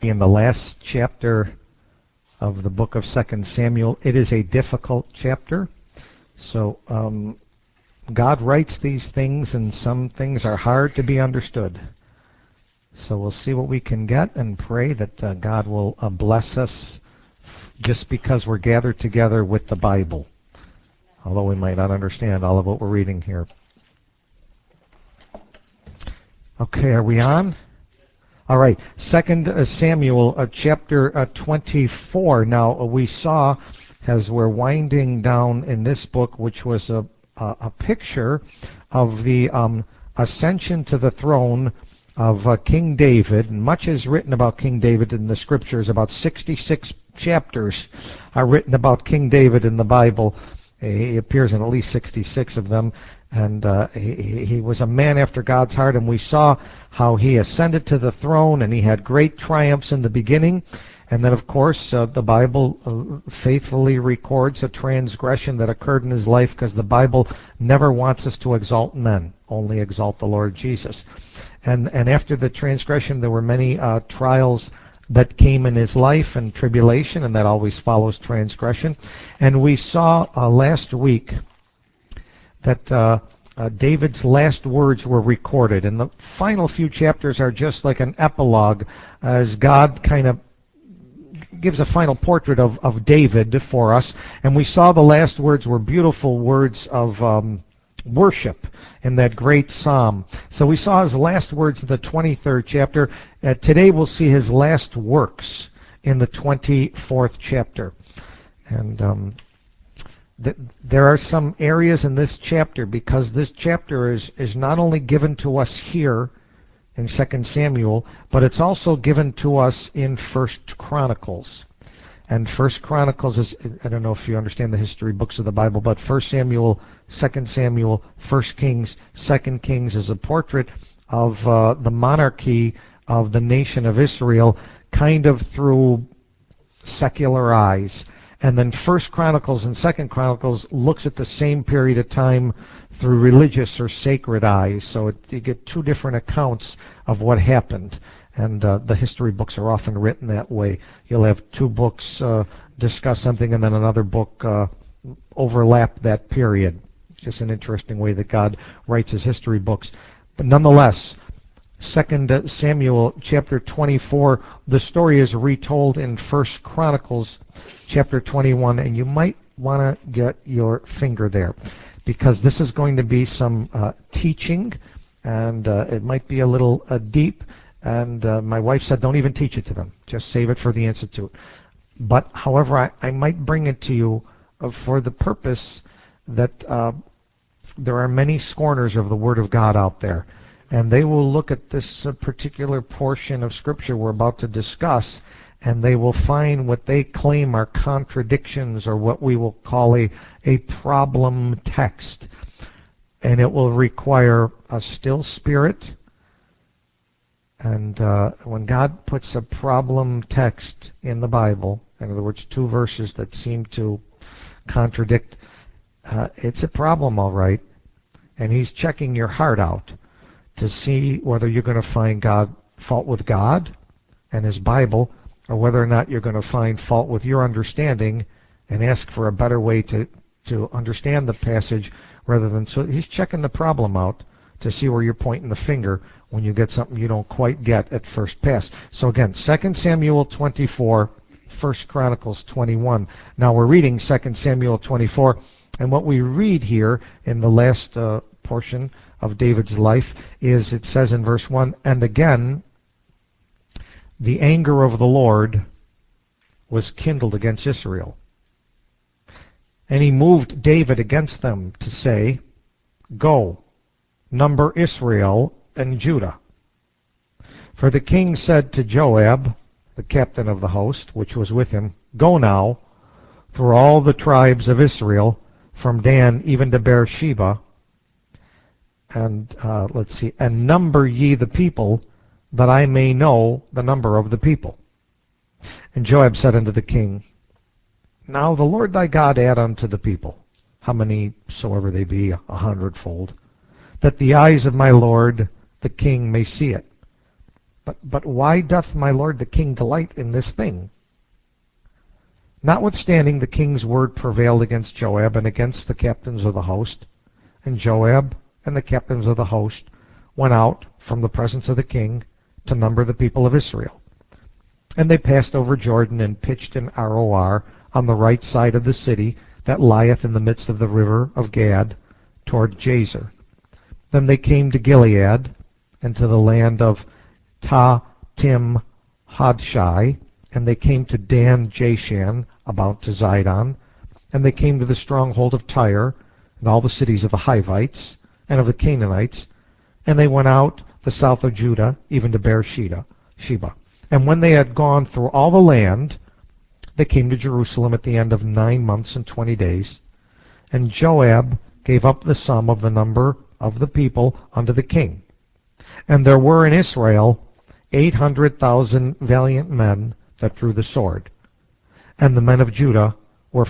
In the last chapter of the book of 2 Samuel, it is a difficult chapter. So God writes these things, and some things are hard to be understood. So we'll see what we can get and pray that God will bless us just because we're gathered together with the Bible, although we might not understand all of what we're reading here. Okay, are we on? All right, 2 Samuel chapter 24. Now, we saw, as we're winding down in this book, which was a picture of the ascension to the throne of King David. And much is written about King David in the Scriptures. About 66 chapters are written about King David in the Bible. He appears in at least 66 of them. And he was a man after God's heart, and we saw how he ascended to the throne, and he had great triumphs in the beginning. And then, of course, the Bible faithfully records a transgression that occurred in his life, because the Bible never wants us to exalt men, only exalt the Lord Jesus. And after the transgression, there were many trials that came in his life, and tribulation, and that always follows transgression. And we saw last week that David's last words were recorded. And the final few chapters are just like an epilogue, as God kind of gives a final portrait of David for us. And we saw the last words were beautiful words of worship in that great psalm. So we saw his last words in the 23rd chapter. Today we'll see his last works in the 24th chapter. And there are some areas in this chapter, because this chapter is not only given to us here in 2 Samuel, but it's also given to us in 1 Chronicles. And 1 Chronicles is, I don't know if you understand the history books of the Bible, but 1 Samuel, 2 Samuel, 1 Kings, 2 Kings is a portrait of the monarchy of the nation of Israel, kind of through secular eyes. And then 1 Chronicles and 2 Chronicles looks at the same period of time through religious or sacred eyes. So you get two different accounts of what happened. And the history books are often written that way. You'll have two books discuss something, and then another book overlap that period. It's just an interesting way that God writes his history books. But nonetheless, 2 Samuel chapter 24, the story is retold in 1 Chronicles chapter 21, and you might want to get your finger there, because this is going to be some teaching, and it might be a little deep, and my wife said don't even teach it to them, just save it for the Institute. But however, I might bring it to you for the purpose that there are many scorners of the Word of God out there, and they will look at this particular portion of Scripture we're about to discuss, and they will find what they claim are contradictions, or what we will call a problem text. And it will require a still spirit. And when God puts a problem text in the Bible, in other words, two verses that seem to contradict, it's a problem, all right. And he's checking your heart out to see whether you're going to find fault with God and his Bible, or whether or not you're going to find fault with your understanding and ask for a better way to understand the passage, rather than... So he's checking the problem out to see where you're pointing the finger when you get something you don't quite get at first pass. So again, 2 Samuel 24, 1 Chronicles 21. Now we're reading 2 Samuel 24, and what we read here in the last portion of David's life is, it says in verse 1, "And again the anger of the Lord was kindled against Israel. And he moved David against them to say, Go, number Israel and Judah. For the king said to Joab, the captain of the host, which was with him, Go now through all the tribes of Israel, from Dan even to Beersheba, and and number ye the people, that I may know the number of the people. And Joab said unto the king, Now the Lord thy God add unto the people, how many soever they be, 100-fold, that the eyes of my lord the king may see it. But why doth my lord the king delight in this thing? Notwithstanding, the king's word prevailed against Joab and against the captains of the host. And Joab and the captains of the host went out from the presence of the king to number the people of Israel. And they passed over Jordan and pitched in Aroer on the right side of the city that lieth in the midst of the river of Gad toward Jazer. Then they came to Gilead and to the land of Tahtim Hodshai, and they came to Dan Jashan, about to Zidon, and they came to the stronghold of Tyre, and all the cities of the Hivites, and of the Canaanites, and they went out the south of Judah, even to Beersheba. And when they had gone through all the land, they came to Jerusalem at the end of 9 months and 20 days. And Joab gave up the sum of the number of the people unto the king. And there were in Israel 800,000 valiant men that drew the sword. And the men of Judah were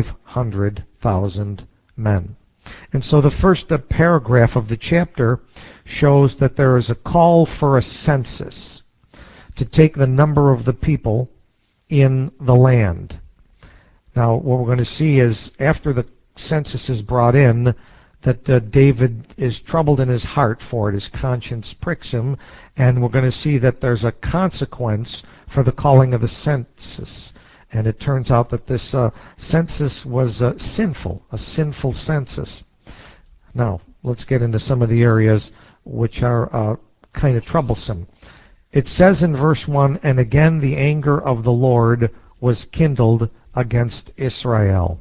500,000 men. And so the first paragraph of the chapter shows that there is a call for a census to take the number of the people in the land. Now, what we're going to see is after the census is brought in, that David is troubled in his heart for it. His conscience pricks him, and we're going to see that there's a consequence for the calling of the census. And it turns out that this census was sinful, a sinful census. Now, let's get into some of the areas which are kind of troublesome. It says in verse 1, and again the anger of the Lord was kindled against Israel.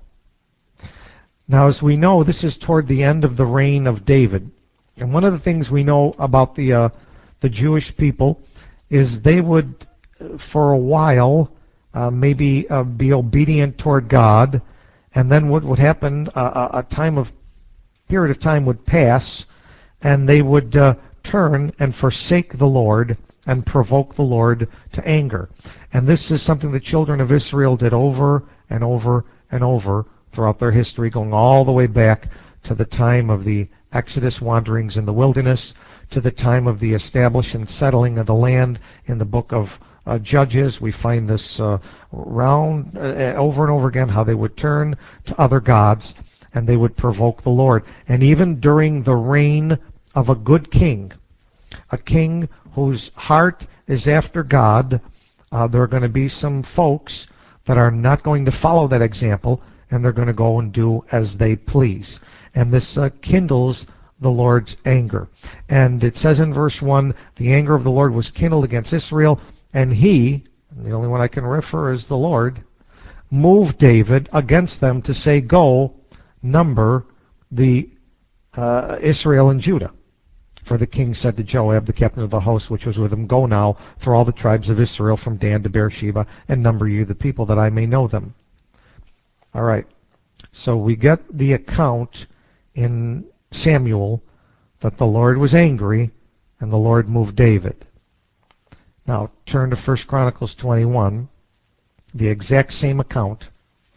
Now, as we know, this is toward the end of the reign of David. And one of the things we know about the Jewish people is they would, for a while, maybe be obedient toward God, and then what would happen, a period of time would pass, and they would turn and forsake the Lord and provoke the Lord to anger. And this is something the children of Israel did over and over and over throughout their history, going all the way back to the time of the Exodus wanderings in the wilderness, to the time of the establishing and settling of the land in the book of Judges. We find this round over and over again, how they would turn to other gods and they would provoke the Lord. And even during the reign of a good king, a king whose heart is after God, there are going to be some folks that are not going to follow that example, and they're going to go and do as they please. And this kindles the Lord's anger. And it says in verse 1, the anger of the Lord was kindled against Israel, and he, and the only one I can refer is the Lord, moved David against them to say, go, number the Israel and Judah. For the king said to Joab, the captain of the host which was with him, go now through all the tribes of Israel from Dan to Beersheba, and number you the people, that I may know them. All right. So we get the account in Samuel that the Lord was angry and the Lord moved David. Now turn to 1 Chronicles 21, the exact same account.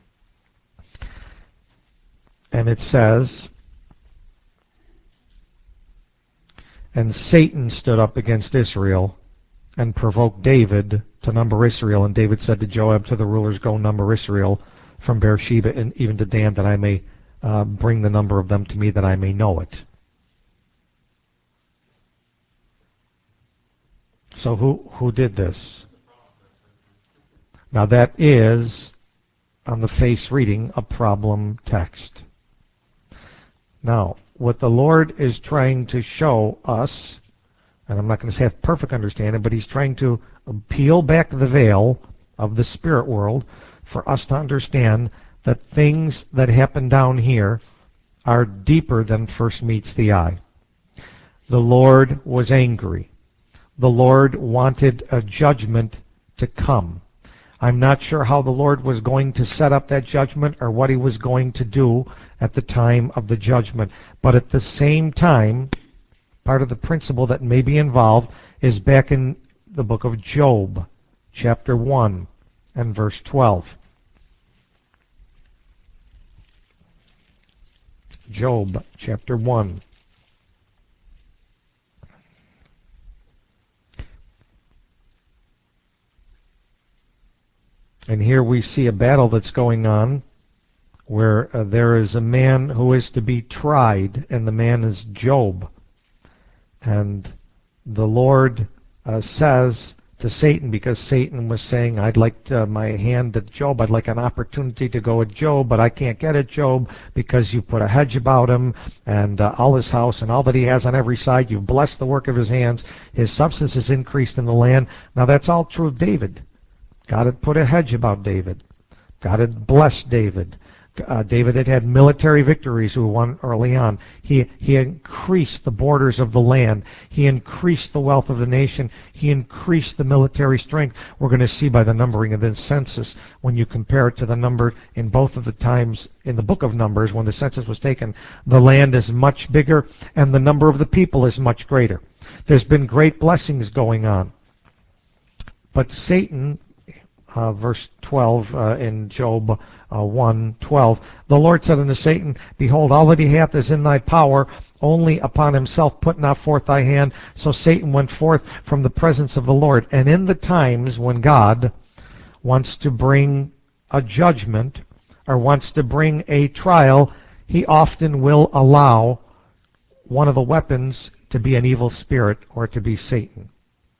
And it says, and Satan stood up against Israel and provoked David to number Israel. And David said to Joab, to the rulers, go number Israel from Beersheba and even to Dan, that I may bring the number of them to me, that I may know it. So who did this? Now that is, on the face reading, a problem text. Now, what the Lord is trying to show us, and I'm not going to say I have perfect understanding, but he's trying to peel back the veil of the spirit world for us to understand that things that happen down here are deeper than first meets the eye. The Lord was angry. The Lord wanted a judgment to come. I'm not sure how the Lord was going to set up that judgment or what he was going to do at the time of the judgment. But at the same time, part of the principle that may be involved is back in the book of Job, chapter 1 and verse 12. Job, chapter 1. And here we see a battle that's going on where there is a man who is to be tried, and the man is Job. And the Lord says to Satan, because Satan was saying, I'd like my hand at Job, I'd like an opportunity to go at Job, but I can't get at Job because you put a hedge about him and all his house and all that he has on every side. You've blessed the work of his hands. His substance is increased in the land. Now that's all true of David. God had put a hedge about David. God had blessed David. David had had military victories who won early on. He increased the borders of the land. He increased the wealth of the nation. He increased the military strength. We're going to see by the numbering of the census, when you compare it to the number in both of the times in the book of Numbers when the census was taken, the land is much bigger and the number of the people is much greater. There's been great blessings going on. But Satan, verse 12 in Job 1:12. The Lord said unto Satan, Behold, all that he hath is in thy power, only upon himself put not forth thy hand. So Satan went forth from the presence of the Lord. And in the times when God wants to bring a judgment or wants to bring a trial, he often will allow one of the weapons to be an evil spirit or to be Satan.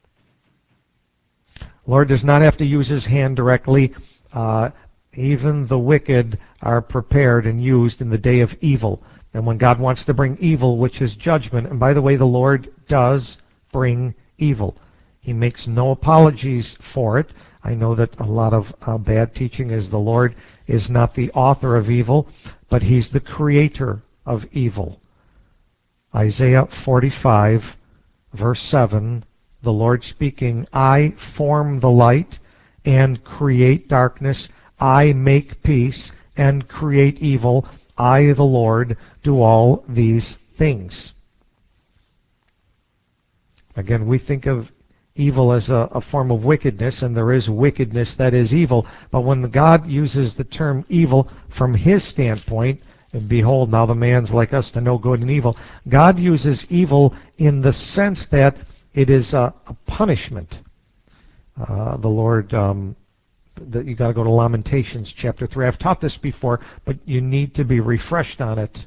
Lord does not have to use his hand directly. Even the wicked are prepared and used in the day of evil. And when God wants to bring evil, which is judgment, and by the way, the Lord does bring evil. He makes no apologies for it. I know that a lot of bad teaching is the Lord is not the author of evil, but he's the creator of evil. Isaiah 45, verse 7, the Lord speaking, I form the light and create darkness. I make peace and create evil. I, the Lord, do all these things. Again, we think of evil as a form of wickedness, and there is wickedness that is evil. But when God uses the term evil from his standpoint, and behold, now the man's like us to know good and evil, God uses evil in the sense that it is a punishment. The Lord... that you got to go to Lamentations chapter 3. I've taught this before, but you need to be refreshed on it,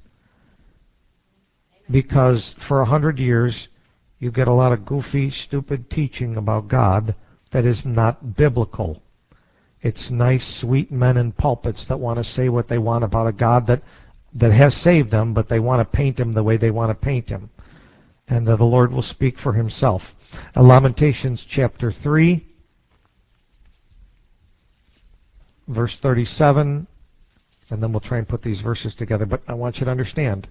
because for 100 years you get a lot of goofy, stupid teaching about God that is not biblical. It's nice, sweet men in pulpits that want to say what they want about a God that has saved them, but they want to paint him the way they want to paint him. And the Lord will speak for himself. Lamentations chapter 3. Verse 37, and then we'll try and put these verses together, but I want you to understand.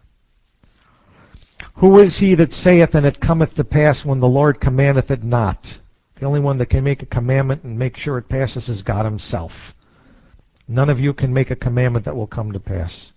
Who is he that saith, and it cometh to pass when the Lord commandeth it not? The only one that can make a commandment and make sure it passes is God himself. None of you can make a commandment that will come to pass.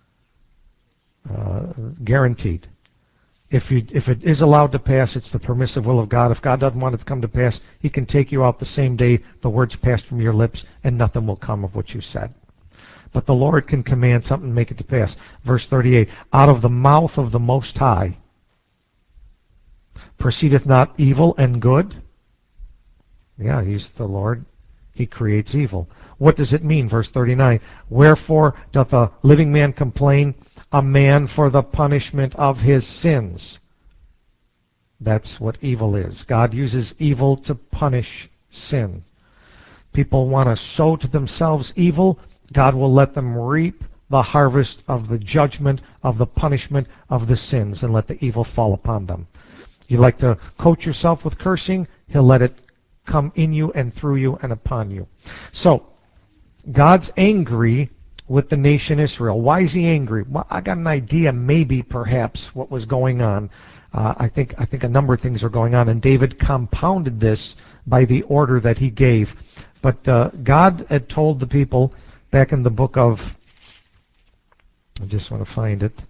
Guaranteed. If it is allowed to pass, it's the permissive will of God. If God doesn't want it to come to pass, he can take you out the same day the words passed from your lips, and nothing will come of what you said. But the Lord can command something and make it to pass. Verse 38, out of the mouth of the Most High proceedeth not evil and good? Yeah, he's the Lord. He creates evil. What does it mean? Verse 39, wherefore doth a living man complain, a man for the punishment of his sins? That's what evil is. God uses evil to punish sin. People want to sow to themselves evil. God will let them reap the harvest of the judgment, of the punishment of the sins, and let the evil fall upon them. You like to coat yourself with cursing, he'll let it come in you and through you and upon you. So, God's angry with the nation Israel. Why is he angry? Well, I got an idea, maybe, perhaps, what was going on. I think a number of things are going on, and David compounded this by the order that he gave. But God had told the people back in the book of, I just want to find it.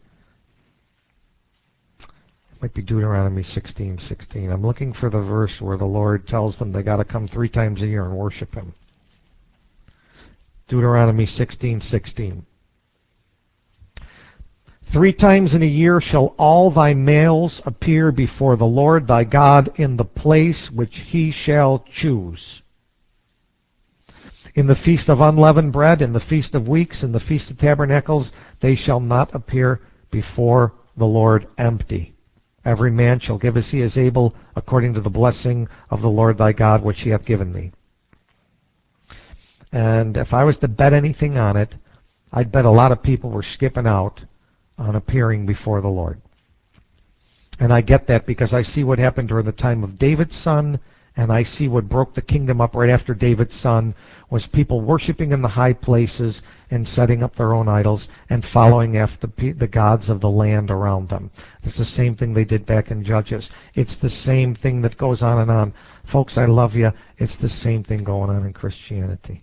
It might be Deuteronomy 16:16. I'm looking for the verse where the Lord tells them they got to come 3 times a year and worship him. Deuteronomy 16:16. 3 times in a year shall all thy males appear before the Lord thy God in the place which he shall choose. In the feast of unleavened bread, in the feast of weeks, in the feast of tabernacles, they shall not appear before the Lord empty. Every man shall give as he is able, according to the blessing of the Lord thy God, which he hath given thee. And if I was to bet anything on it, I'd bet a lot of people were skipping out on appearing before the Lord. And I get that because I see what happened during the time of David's son, and I see what broke the kingdom up right after David's son was people worshiping in the high places and setting up their own idols and following after the gods of the land around them. It's the same thing they did back in Judges. It's the same thing that goes on and on. Folks, I love you. It's the same thing going on in Christianity.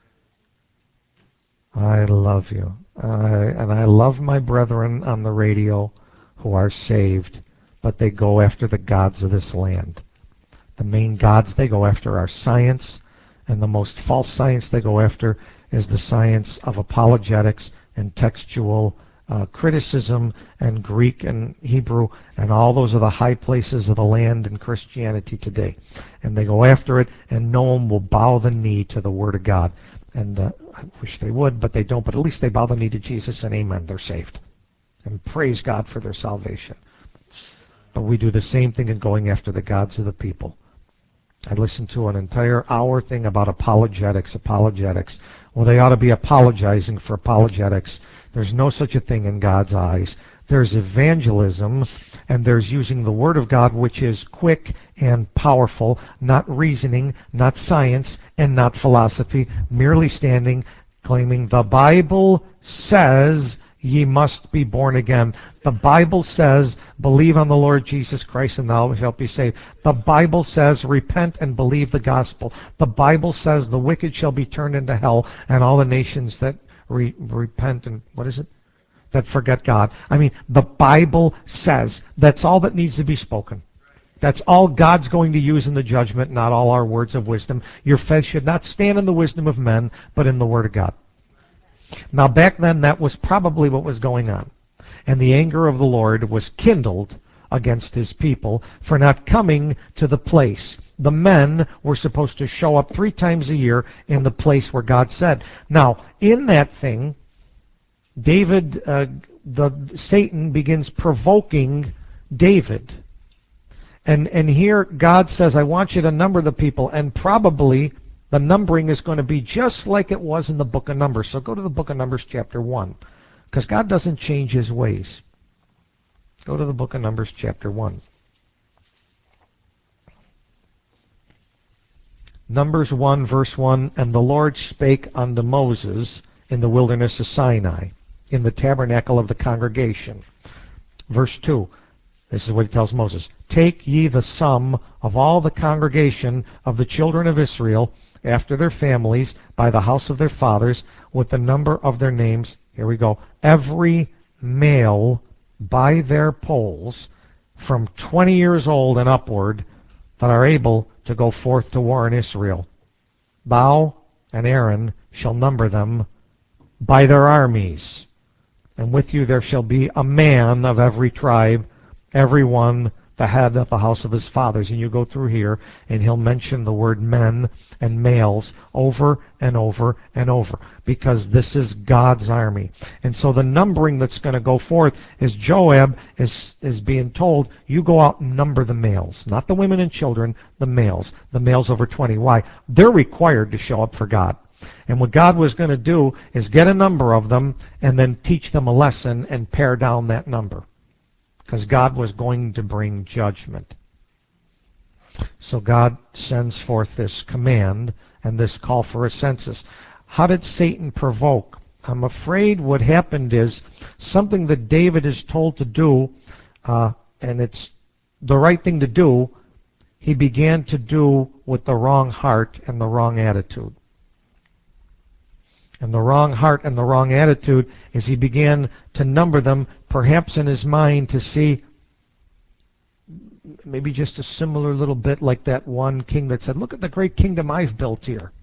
I love you. And I love my brethren on the radio who are saved, but they go after the gods of this land. The main gods they go after are science, and the most false science they go after is the science of apologetics and textual criticism and Greek and Hebrew, and all those are the high places of the land in Christianity today. And they go after it, and no one will bow the knee to the Word of God. And I wish they would, but they don't. But at least they bow the knee to Jesus, and amen, they're saved. And praise God for their salvation. But we do the same thing in going after the gods of the people. I listened to an entire hour thing about apologetics. Well, they ought to be apologizing for apologetics. There's no such a thing in God's eyes. There's evangelism, and there's using the Word of God, which is quick and powerful, not reasoning, not science, and not philosophy, merely standing, claiming the Bible says ye must be born again. The Bible says, believe on the Lord Jesus Christ and thou shalt be saved. The Bible says, repent and believe the gospel. The Bible says, the wicked shall be turned into hell, and all the nations that repent and, that forget God. I mean, the Bible says. That's all that needs to be spoken. That's all God's going to use in the judgment, not all our words of wisdom. Your faith should not stand in the wisdom of men, but in the Word of God. Now, back then, that was probably what was going on. And the anger of the Lord was kindled against his people for not coming to the place. The men were supposed to show up 3 times a year in the place where God said. Now, in that thing, Satan begins provoking David. And here God says, I want you to number the people, and probably the numbering is going to be just like it was in the book of Numbers. So go to the book of Numbers chapter 1, because God doesn't change his ways. Go to the book of Numbers chapter 1. Numbers 1, verse 1, and the Lord spake unto Moses in the wilderness of Sinai, in the tabernacle of the congregation. Verse 2, this is what he tells Moses. Take ye the sum of all the congregation of the children of Israel, after their families, by the house of their fathers, with the number of their names. Here we go. Every male by their polls, from 20 years old and upward, that are able to go forth to war in Israel. Thou and Aaron shall number them by their armies. And with you there shall be a man of every tribe, every one the head of the house of his fathers. And you go through here, and he'll mention the word men and males over and over and over, because this is God's army. And so the numbering that's going to go forth is Joab is being told, you go out and number the males, not the women and children, the males over 20. Why? They're required to show up for God. And what God was going to do is get a number of them and then teach them a lesson and pare down that number, because God was going to bring judgment. So God sends forth this command and this call for a census. How did Satan provoke? I'm afraid what happened is something that David is told to do, and it's the right thing to do, he began to do with the wrong heart and the wrong attitude. And the wrong heart and the wrong attitude is he began to number them, perhaps in his mind, to see maybe just a similar little bit like that one king that said, look at the great kingdom I've built here.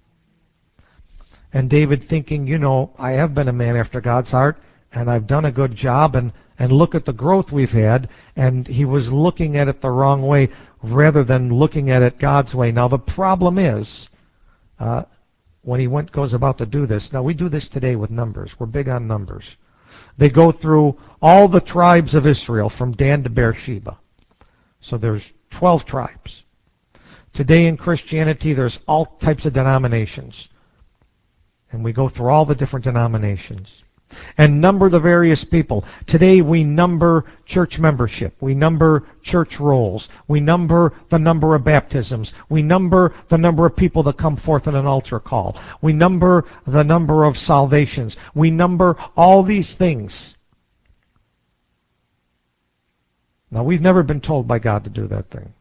And David thinking, I have been a man after God's heart, and I've done a good job, and look at the growth we've had. And he was looking at it the wrong way rather than looking at it God's way. Now the problem is, when he goes about to do this. Now, we do this today with numbers. We're big on numbers. They go through all the tribes of Israel from Dan to Beersheba. So there's 12 tribes. Today in Christianity, there's all types of denominations. And we go through all the different denominations and number the various people. Today we number church membership. We number church rolls. We number the number of baptisms. We number the number of people that come forth in an altar call. We number the number of salvations. We number all these things. Now, we've never been told by God to do that thing.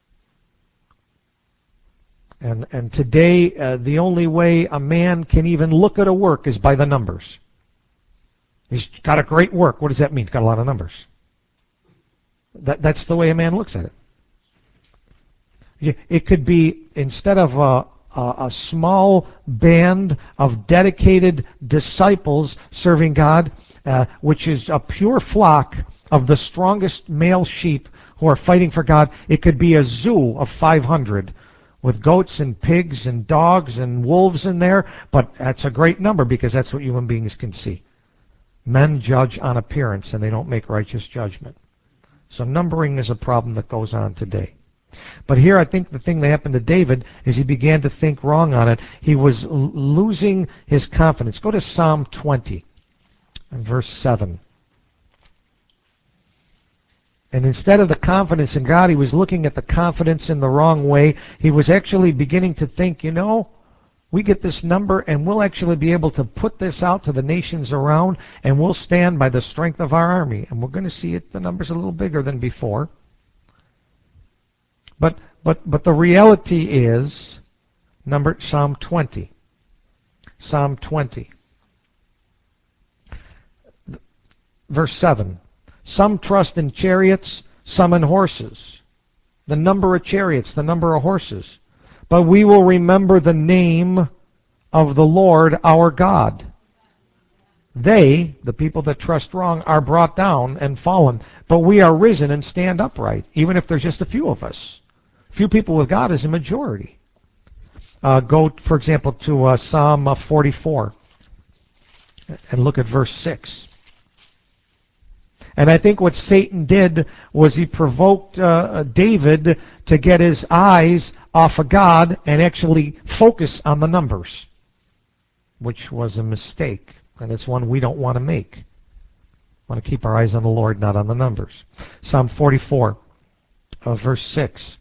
And today, the only way a man can even look at a work is by the numbers. He's got a great work. What does that mean? He's got a lot of numbers. That's the way a man looks at it. It could be, instead of a small band of dedicated disciples serving God, which is a pure flock of the strongest male sheep who are fighting for God, it could be a zoo of 500 with goats and pigs and dogs and wolves in there, but that's a great number because that's what human beings can see. Men judge on appearance and they don't make righteous judgment. So numbering is a problem that goes on today. But here I think the thing that happened to David is he began to think wrong on it. He was losing his confidence. Go to Psalm 20 and verse 7. And instead of the confidence in God, he was looking at the confidence in the wrong way. He was actually beginning to think, we get this number and we'll actually be able to put this out to the nations around and we'll stand by the strength of our army. And we're going to see the numbers a little bigger than before. But the reality is, Psalm 20. Psalm 20. Verse 7. Some trust in chariots, some in horses. The number of chariots, the number of horses. But we will remember the name of the Lord our God. They, the people that trust wrong, are brought down and fallen. But we are risen and stand upright, even if there's just a few of us. Few people with God is a majority. Go, for example, to Psalm 44 and look at verse 6. And I think what Satan did was he provoked David to get his eyes off of God and actually focus on the numbers, which was a mistake. And it's one we don't want to make. We want to keep our eyes on the Lord, not on the numbers. Psalm 44, verse 6.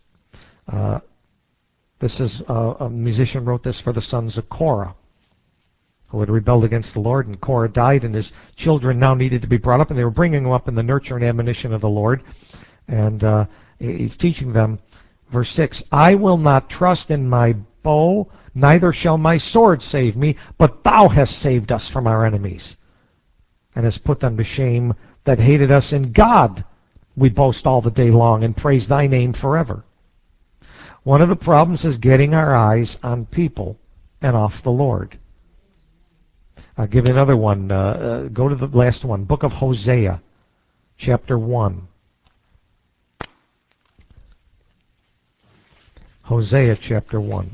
This is a musician wrote this for the sons of Korah, who had rebelled against the Lord, and Korah died, and his children now needed to be brought up, and they were bringing them up in the nurture and admonition of the Lord. And he's teaching them, verse 6, I will not trust in my bow, neither shall my sword save me, but thou hast saved us from our enemies, and hast put them to shame that hated us. In God we boast all the day long, and praise thy name forever. One of the problems is getting our eyes on people and off the Lord. I'll give you another one. Go to the last one. Book of Hosea, chapter 1. Hosea, chapter 1.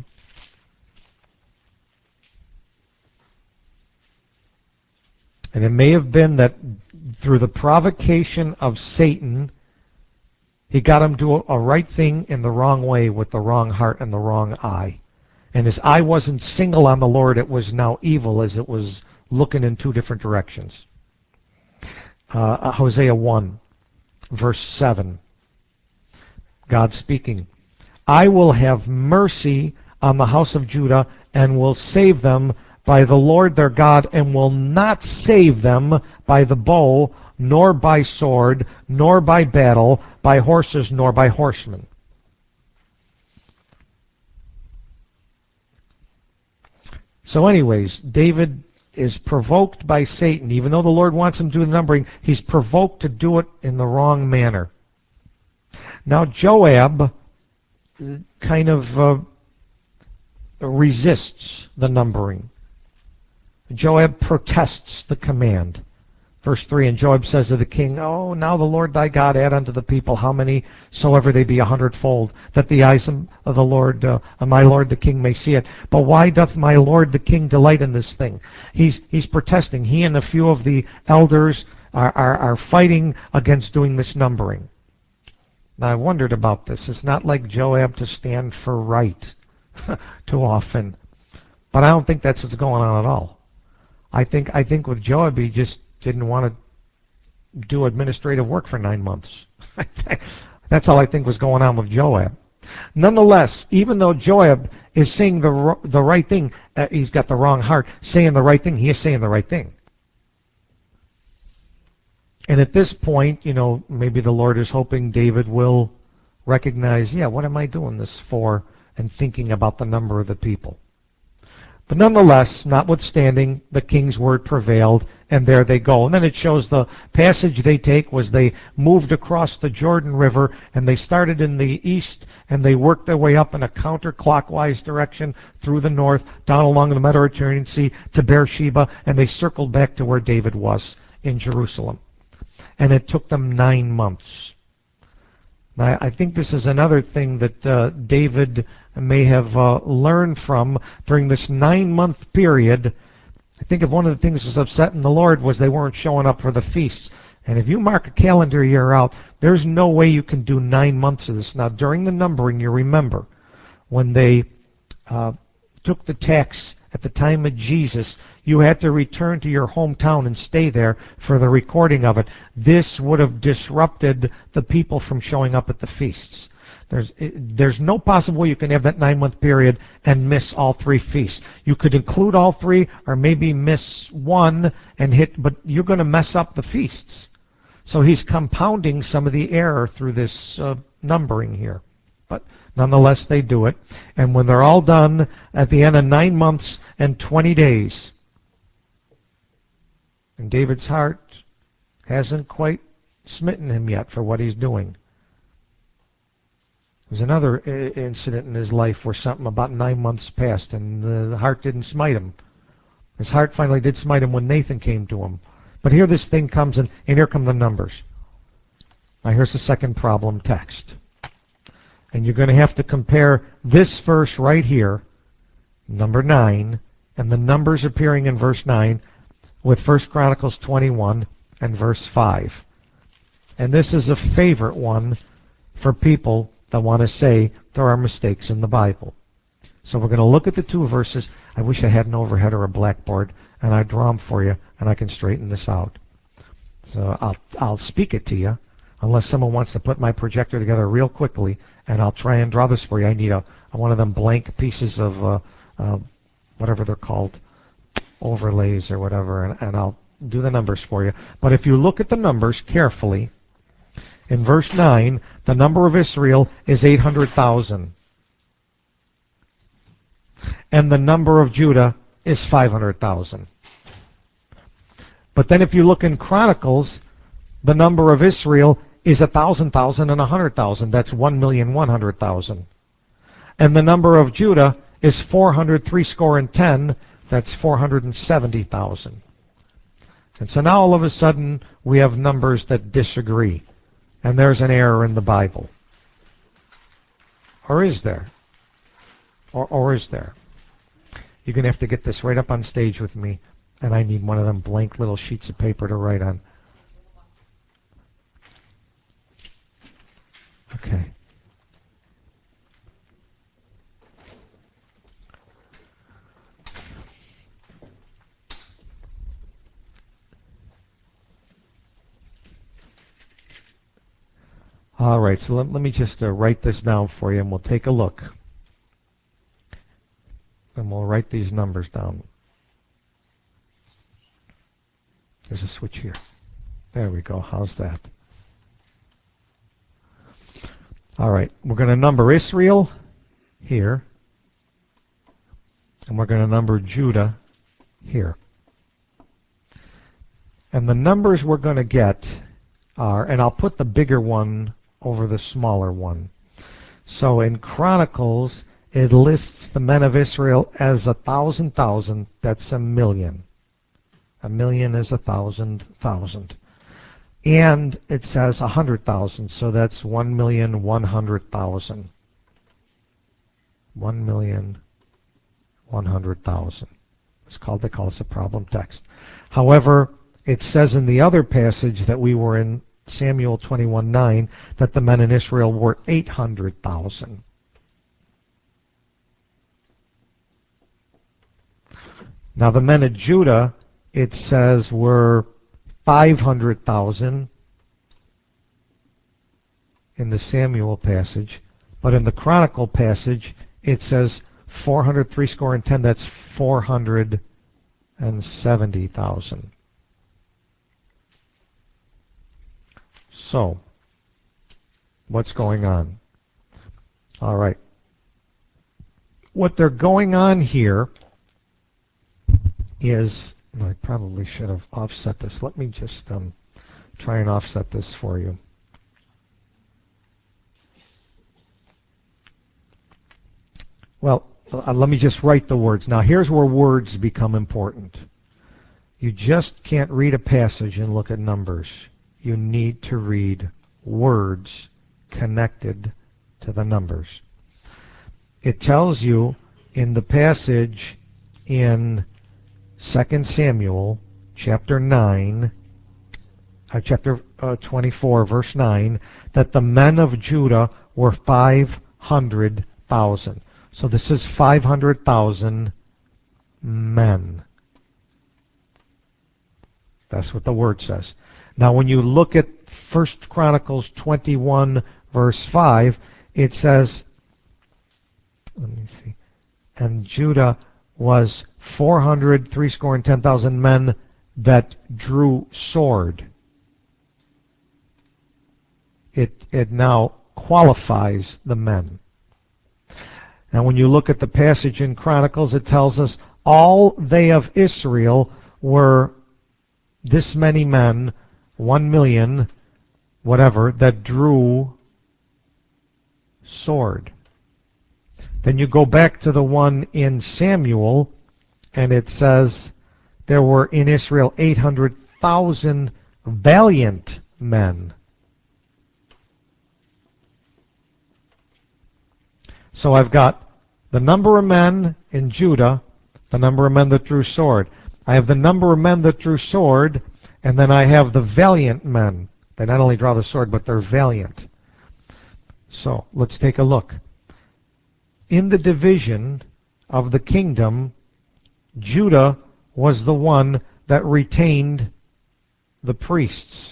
And it may have been that through the provocation of Satan, he got him to do a right thing in the wrong way with the wrong heart and the wrong eye. And his eye wasn't single on the Lord, it was now evil as it was looking in two different directions. Hosea 1, verse 7. God speaking. I will have mercy on the house of Judah and will save them by the Lord their God, and will not save them by the bow, nor by sword, nor by battle, by horses, nor by horsemen. So anyways, David is provoked by Satan. Even though the Lord wants him to do the numbering, he's provoked to do it in the wrong manner. Now Joab kind of resists the numbering. Joab protests the command. Verse 3, and Joab says to the king, Oh, now the Lord thy God add unto the people how many soever they be 100-fold, that the eyes of the Lord, my Lord the king may see it. But why doth my Lord the king delight in this thing? He's protesting. He and a few of the elders are fighting against doing this numbering. Now I wondered about this. It's not like Joab to stand for right too often. But I don't think that's what's going on at all. I think with Joab, he just didn't want to do administrative work for 9 months. That's all I think was going on with Joab. Nonetheless, even though Joab is saying the right thing, he's got the wrong heart, saying the right thing, he is saying the right thing. And at this point, maybe the Lord is hoping David will recognize, yeah, what am I doing this for? And thinking about the number of the people. But nonetheless, notwithstanding, the king's word prevailed, and there they go. And then it shows the passage they take was they moved across the Jordan River, and they started in the east, and they worked their way up in a counterclockwise direction through the north, down along the Mediterranean Sea to Beersheba, and they circled back to where David was in Jerusalem. And it took them 9 months. Now, I think this is another thing that David may have learned from during this 9-month period. I think if one of the things that was upsetting the Lord was they weren't showing up for the feasts. And if you mark a calendar year out, there's no way you can do 9 months of this. Now, during the numbering, you remember when they took the tax at the time of Jesus, you had to return to your hometown and stay there for the recording of it. This would have disrupted the people from showing up at the feasts. There's no possible way you can have that 9-month period and miss all 3 feasts. You could include all 3 or maybe miss one and hit, but you're going to mess up the feasts. So he's compounding some of the error through this numbering here. But nonetheless, they do it. And when they're all done, at the end of 9 months and 20 days, and David's heart hasn't quite smitten him yet for what he's doing. There's another incident in his life where something about 9 months passed and the heart didn't smite him. His heart finally did smite him when Nathan came to him. But here this thing comes and here come the numbers. Now here's the second problem text. And you're going to have to compare this verse right here, number 9, and the numbers appearing in verse 9 with 1 Chronicles 21 and verse 5. And this is a favorite one for people that want to say there are mistakes in the Bible. So we're going to look at the 2 verses. I wish I had an overhead or a blackboard, and I'd draw them for you, and I can straighten this out. So I'll speak it to you, unless someone wants to put my projector together real quickly, and I'll try and draw this for you. I need one of them blank pieces of whatever they're called, overlays or whatever, and I'll do the numbers for you. But if you look at the numbers carefully, in verse 9, the number of Israel is 800,000. And the number of Judah is 500,000. But then if you look in Chronicles, the number of Israel is 1,000, and 100,000. That's 1,100,000. And the number of Judah is 410. That's 470,000. And so now all of a sudden we have numbers that disagree. And there's an error in the Bible. Or is there? Or is there? You're going to have to get this right up on stage with me. And I need one of them blank little sheets of paper to write on. Okay. All right, so let me just write this down for you, and we'll take a look. And we'll write these numbers down. There's a switch here. There we go. How's that? All right, we're going to number Israel here. And we're going to number Judah here. And the numbers we're going to get are, and I'll put the bigger one over the smaller one. So in Chronicles, it lists the men of Israel as 1,000,000. That's 1,000,000. A million is 1,000,000. And it says 100,000, so that's 1,100,000. 1,100,000. They call this a problem text. However, it says in the other passage that we were in, Samuel 21:9, that the men in Israel were 800,000. Now the men of Judah, it says, were 500,000 in the Samuel passage, but in the Chronicle passage it says 400, 10. That's 470,000. So, what's going on? All right. What they're going on here is, I probably should have offset this. Let me just try and offset this for you. Well, let me just write the words. Now, here's where words become important. You just can't read a passage and look at numbers. You need to read words connected to the numbers. It tells you in the passage in 2 Samuel chapter 24, verse 9, that the men of Judah were 500,000. So this is 500,000 men. That's what the word says. Now when you look at 1 Chronicles 21, verse 5, it says, let me see, and Judah was 410,000 men that drew sword. It now qualifies the men. And when you look at the passage in Chronicles, it tells us all they of Israel were this many men, 1 million, whatever, that drew sword. Then you go back to the one in Samuel, and it says there were in Israel 800,000 valiant men. So I've got the number of men in Judah, the number of men that drew sword. I have the number of men that drew sword, and then I have the valiant men. They not only draw the sword, but they're valiant. So let's take a look. In the division of the kingdom, Judah was the one that retained the priests.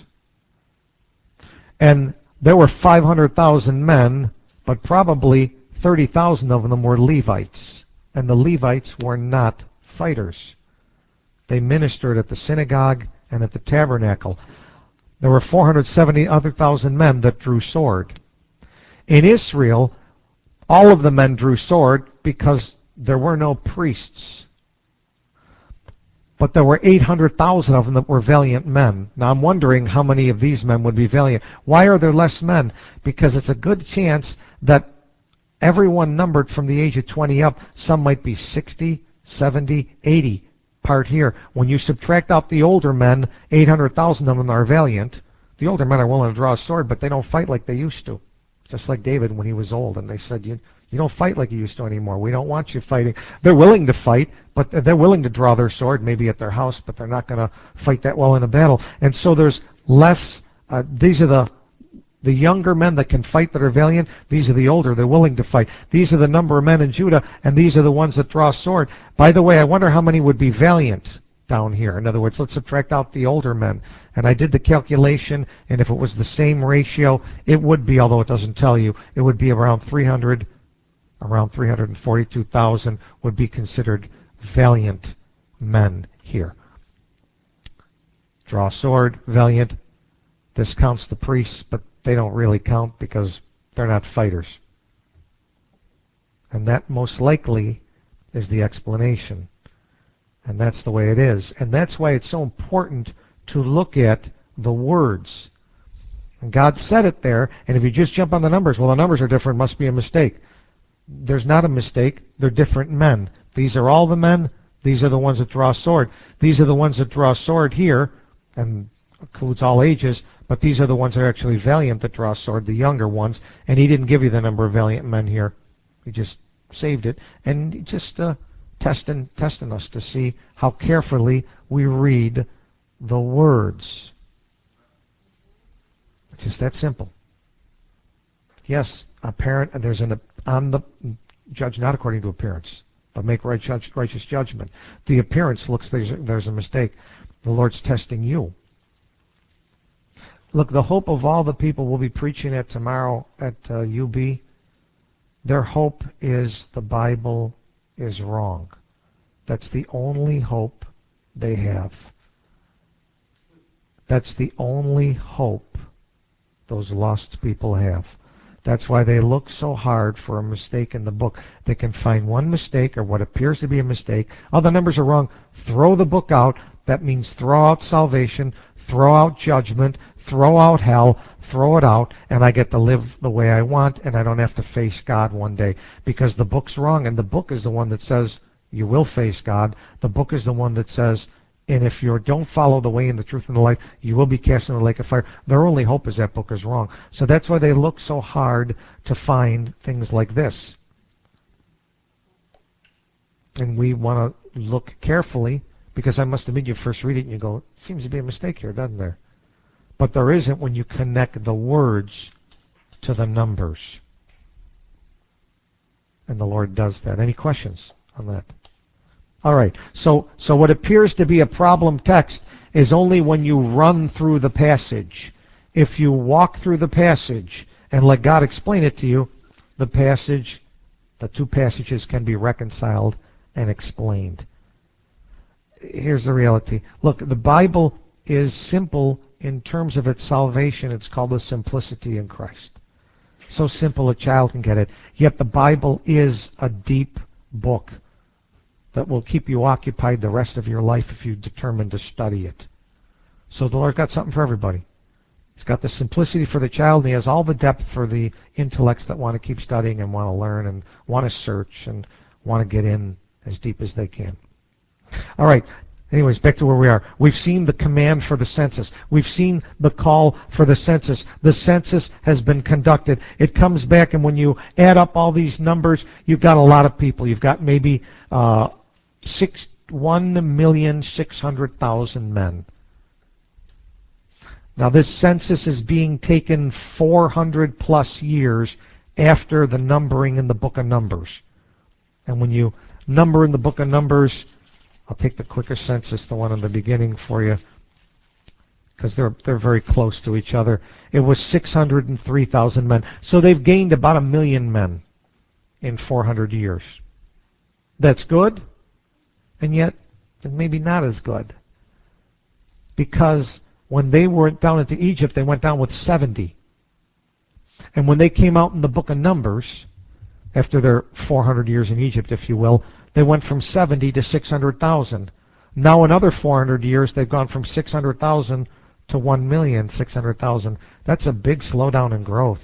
And there were 500,000 men, but probably 30,000 of them were Levites. And the Levites were not fighters. They ministered at the synagogue and at the tabernacle. There were 470 other thousand men that drew sword. In Israel, all of the men drew sword because there were no priests. But there were 800,000 of them that were valiant men. Now I'm wondering how many of these men would be valiant. Why are there less men? Because it's a good chance that everyone numbered from the age of 20 up, some might be 60, 70, 80 part here. When you subtract out the older men, 800,000 of them are valiant. The older men are willing to draw a sword, but they don't fight like they used to. Just like David when he was old, and they said, you don't fight like you used to anymore. We don't want you fighting. They're willing to fight, but they're willing to draw their sword, maybe at their house, but they're not going to fight that well in a battle. And so there's less, these are the younger men that can fight, that are valiant. These are the older, they're willing to fight. These are the number of men in Judah, and these are the ones that draw sword. By the way, I wonder how many would be valiant down here. In other words, let's subtract out the older men. And I did the calculation, and if it was the same ratio, it would be, although it doesn't tell you, it would be around 342,000 would be considered valiant men here. Draw sword, valiant. This counts the priests, but they don't really count because they're not fighters. And that most likely is the explanation. And that's the way it is. And that's why it's so important to look at the words. And God said it there, and if you just jump on the numbers, well, the numbers are different, must be a mistake. There's not a mistake. They're different men. These are all the men. These are the ones that draw sword. These are the ones that draw sword here, and includes all ages, but these are the ones that are actually valiant that draw sword, the younger ones. And he didn't give you the number of valiant men here. He just saved it. And he just testing us to see how carefully we read the words. It's just that simple. Yes, there's on the judge not according to appearance, but make righteous judgment. The appearance looks there's a mistake. The Lord's testing you. Look, the hope of all the people we'll be preaching at tomorrow at UB, their hope is the Bible is wrong. That's the only hope they have. That's the only hope those lost people have. That's why they look so hard for a mistake in the book. They can find one mistake or what appears to be a mistake. Oh, the numbers are wrong. Throw the book out. That means throw out salvation, throw out judgment, throw out hell, throw it out, and I get to live the way I want, and I don't have to face God one day. Because the book's wrong, and the book is the one that says you will face God. The book is the one that says, and if you don't follow the way and the truth and the life, you will be cast into the lake of fire. Their only hope is that book is wrong. So that's why they look so hard to find things like this. And we want to look carefully, because I must admit, you first read it and you go, seems to be a mistake here, doesn't there? But there isn't when you connect the words to the numbers. And the Lord does that. Any questions on that? All right, so what appears to be a problem text is only when you run through the passage. If you walk through the passage and let God explain it to you, the two passages can be reconciled and explained. Here's the reality. Look, the Bible is simple in terms of its salvation. It's called the simplicity in Christ. So simple a child can get it. Yet the Bible is a deep book that will keep you occupied the rest of your life if you determine to study it. So the Lord's got something for everybody. He's got the simplicity for the child, and he has all the depth for the intellects that want to keep studying and want to learn and want to search and want to get in as deep as they can. All right. Anyways, back to where we are. We've seen the command for the census. We've seen the call for the census. The census has been conducted. It comes back, and when you add up all these numbers, you've got a lot of people. You've got maybe 1,600,000 men. Now, this census is being taken 400 plus years after the numbering in the book of Numbers. And when you number in the book of Numbers, I'll take the quicker census, the one in the beginning for you, because they're very close to each other. It was 603,000 men. So they've gained about 1 million men in 400 years. That's good, and yet maybe not as good. Because when they went down into Egypt, they went down with 70. And when they came out in the book of Numbers, after their 400 years in Egypt, if you will, they went from 70 to 600,000. Now another 400 years, they've gone from 600,000 to 1,600,000. That's a big slowdown in growth.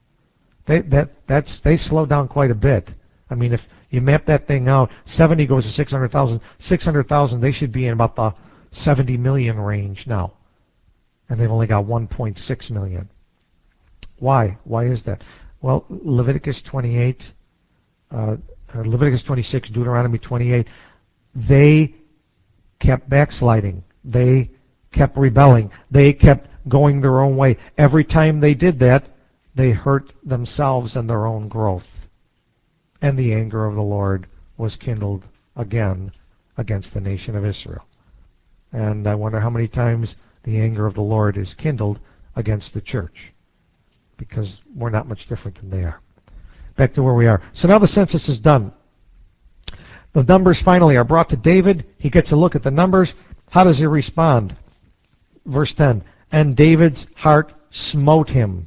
They slowed down quite a bit. I mean, if you map that thing out, 70 goes to 600,000. 600,000, they should be in about the 70 million range now. And they've only got 1.6 million. Why? Why is that? Well, Leviticus 28, Leviticus 26, Deuteronomy 28, they kept backsliding. They kept rebelling. They kept going their own way. Every time they did that, they hurt themselves and their own growth. And the anger of the Lord was kindled again against the nation of Israel. And I wonder how many times the anger of the Lord is kindled against the church, because we're not much different than they are. Back to where we are. So now the census is done. The numbers finally are brought to David. He gets a look at the numbers. How does he respond? Verse 10, and David's heart smote him.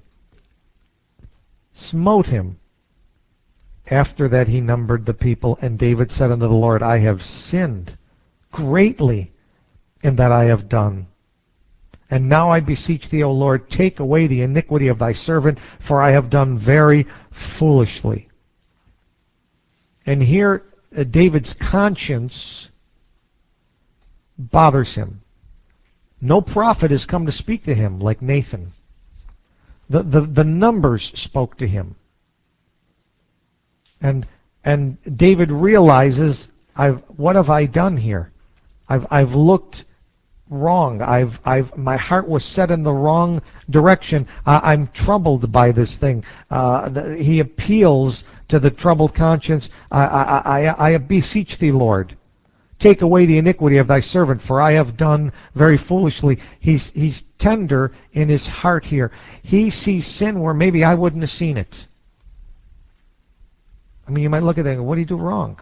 Smote him. After that he numbered the people, and David said unto the Lord, I have sinned greatly in that I have done. And now I beseech thee, O Lord, take away the iniquity of thy servant, for I have done very foolishly. And here David's conscience bothers him. No prophet has come to speak to him like Nathan. The numbers spoke to him. And David realizes, what have I done here? I've looked wrong. My heart was set in the wrong direction. I'm troubled by this thing. He appeals to the troubled conscience. I beseech thee, Lord, take away the iniquity of thy servant, for I have done very foolishly. He's tender in his heart here. He sees sin where maybe I wouldn't have seen it. I mean, you might look at that and go, what did he do wrong?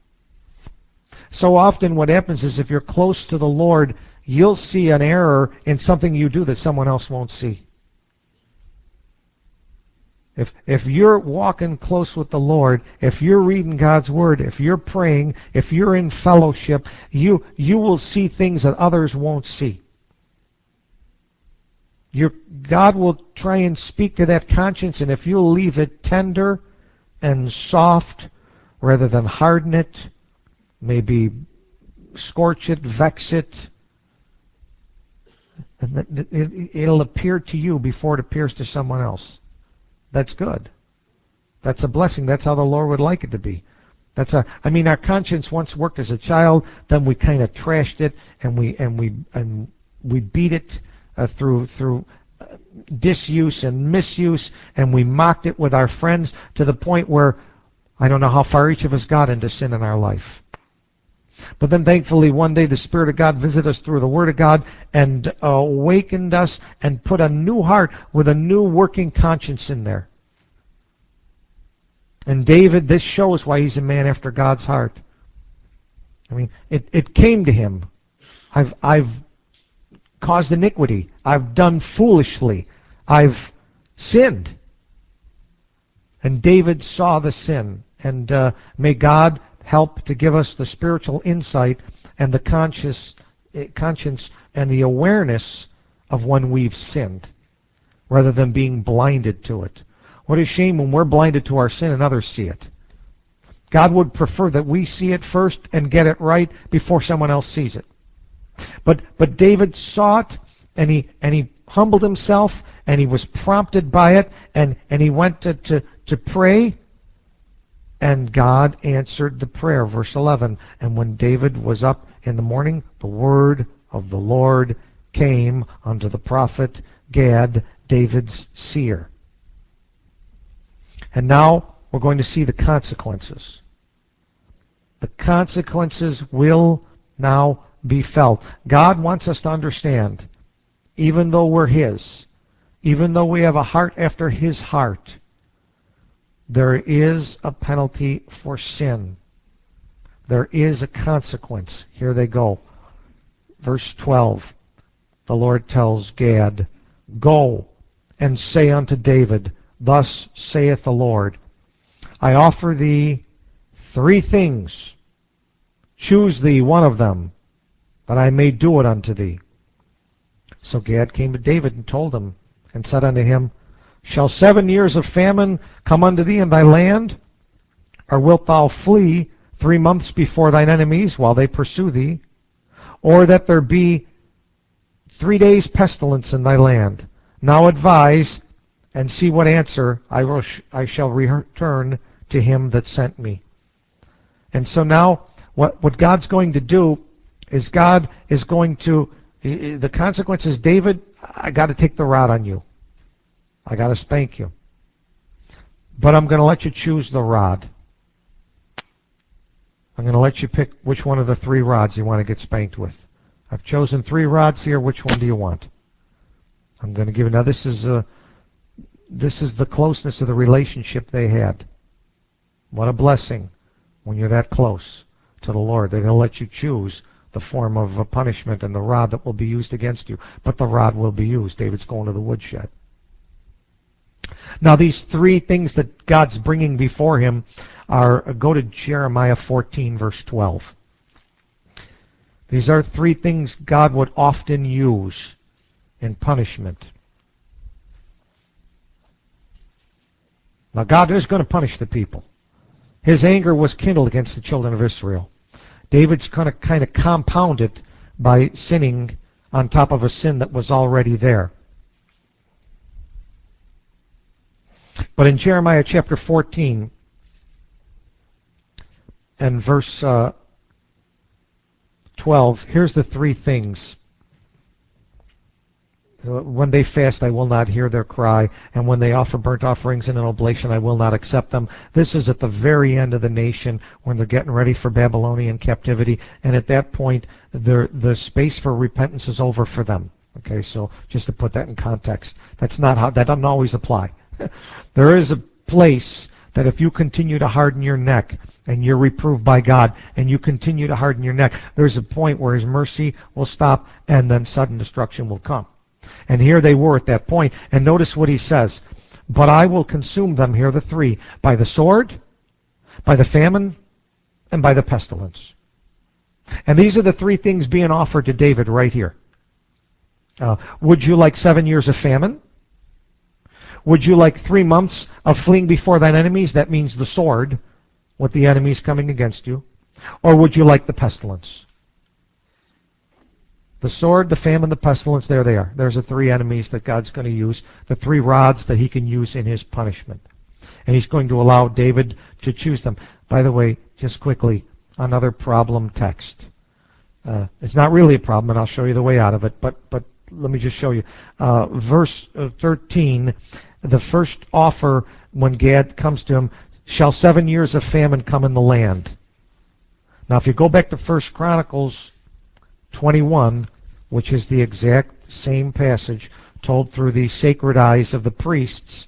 So often what happens is if you're close to the Lord, you'll see an error in something you do that someone else won't see. If you're walking close with the Lord, if you're reading God's Word, if you're praying, if you're in fellowship, you will see things that others won't see. God will try and speak to that conscience, and if you'll leave it tender and soft rather than harden it, maybe scorch it, vex it, it'll appear to you before it appears to someone else. That's good. That's a blessing. That's how the Lord would like it to be. Our conscience once worked as a child, then we kind of trashed it and we beat it through disuse and misuse, and we mocked it with our friends to the point where I don't know how far each of us got into sin in our life. But then thankfully one day the Spirit of God visited us through the Word of God and awakened us and put a new heart with a new working conscience in there. And David, this shows why he's a man after God's heart. I mean, it came to him. I've caused iniquity. I've done foolishly. I've sinned. And David saw the sin. And may God help to give us the spiritual insight and the conscience and the awareness of when we've sinned, rather than being blinded to it. What a shame when we're blinded to our sin and others see it. God would prefer that we see it first and get it right before someone else sees it. But David saw it, and he humbled himself, and he was prompted by it, and he went to pray. And God answered the prayer. Verse 11, and when David was up in the morning, the word of the Lord came unto the prophet Gad, David's seer. And now we're going to see the consequences. The consequences will now be felt. God wants us to understand, even though we're His, even though we have a heart after His heart, there is a penalty for sin. There is a consequence. Here they go. Verse 12. The Lord tells Gad, go and say unto David, thus saith the Lord, I offer thee 3 things. Choose thee one of them, that I may do it unto thee. So Gad came to David and told him, and said unto him, shall 7 years of famine come unto thee in thy land? Or wilt thou flee 3 months before thine enemies while they pursue thee? Or that there be 3 days pestilence in thy land? Now advise, and see what answer I shall return to him that sent me. And so now, what God's going to do is God is going to, the consequence is, David, I got to take the rod on you. I got to spank you. But I'm going to let you choose the rod. I'm going to let you pick which one of the 3 rods you want to get spanked with. I've chosen 3 rods here. Which one do you want? I'm going to give you. Now this is the closeness of the relationship they had. What a blessing when you're that close to the Lord. They're going to let you choose the form of a punishment and the rod that will be used against you. But the rod will be used. David's going to the woodshed. Now these 3 things that God's bringing before him are, go to Jeremiah 14 verse 12. These are 3 things God would often use in punishment. Now God is going to punish the people. His anger was kindled against the children of Israel. David's going to kind of compound it by sinning on top of a sin that was already there. But in Jeremiah chapter 14 and verse 12, here's the three things. When they fast, I will not hear their cry, and when they offer burnt offerings and an oblation, I will not accept them. This is at the very end of the nation when they're getting ready for Babylonian captivity, and at that point, the space for repentance is over for them. Okay, so just to put that in context, that doesn't always apply. There is a place that if you continue to harden your neck and you're reproved by God and you continue to harden your neck, there's a point where His mercy will stop and then sudden destruction will come. And here they were at that point. And notice what He says. But I will consume them, here are the three, by the sword, by the famine, and by the pestilence. And these are the three things being offered to David right here. Would you like 7 years of famine? Would you like 3 months of fleeing before thine enemies? That means the sword, with the enemies coming against you. Or would you like the pestilence? The sword, the famine, the pestilence, there they are. There's the three enemies that God's going to use, the three rods that He can use in His punishment. And He's going to allow David to choose them. By the way, just quickly, another problem text. It's not really a problem, and I'll show you the way out of it, but let me just show you. Verse 13, the first offer when Gad comes to him, shall 7 years of famine come in the land. Now, if you go back to 1 Chronicles 21, which is the exact same passage told through the sacred eyes of the priests,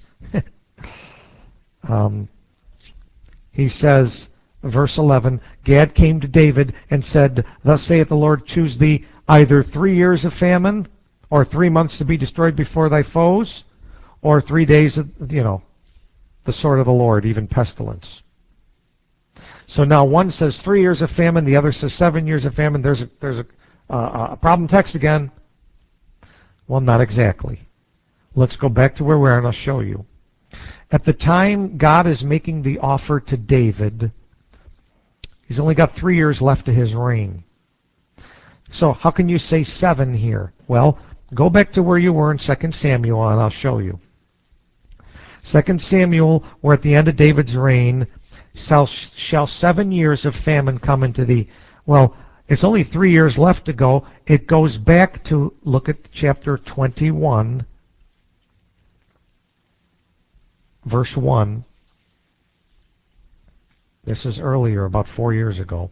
he says, verse 11, Gad came to David and said, Thus saith the Lord, choose thee either 3 years of famine, or 3 months to be destroyed before thy foes, or 3 days of, the sword of the Lord, even pestilence. So now one says 3 years of famine, the other says 7 years of famine. There's a problem text again. Well, not exactly. Let's go back to where we are and I'll show you. At the time God is making the offer to David, he's only got 3 years left to his reign. So how can you say 7 here? Well, go back to where you were in 2 Samuel and I'll show you. 2 Samuel, we're at the end of David's reign. Shall 7 years of famine come into thee? Well, it's only 3 years left to go. It goes back to, look at chapter 21, verse 1. This is earlier, about 4 years ago.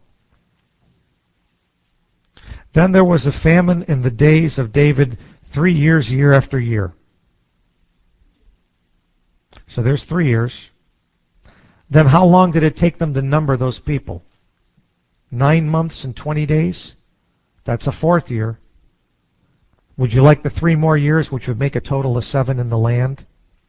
Then there was a famine in the days of David 3 years, year after year. So there's 3 years. Then how long did it take them to number those people? 9 months and 20 days? That's a 4th year. Would you like the 3 more years, which would make a total of 7 in the land?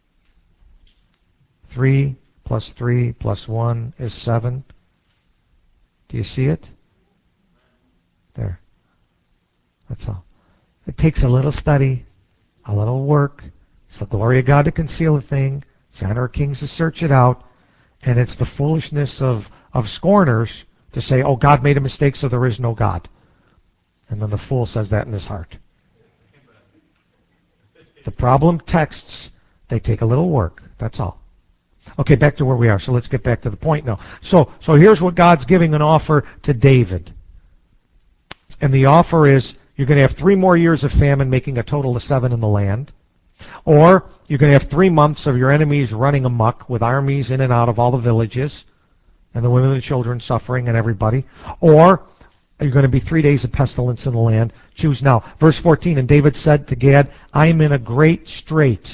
3 plus 3 plus 1 is 7. Do you see it? There. That's all. It takes a little study, a little work. It's the glory of God to conceal a thing. It's the honor of kings to search it out. And it's the foolishness of scorners to say, oh, God made a mistake, so there is no God. And then the fool says that in his heart. The problem texts, they take a little work. That's all. Okay, back to where we are. So let's get back to the point now. So here's what God's giving an offer to David. And the offer is, you're going to have 3 more years of famine, making a total of 7 in the land. Or you're going to have 3 months of your enemies running amok with armies in and out of all the villages, and the women and the children suffering and everybody. Or you're going to be 3 days of pestilence in the land. Choose now. Verse 14, and David said to Gad, I am in a great strait.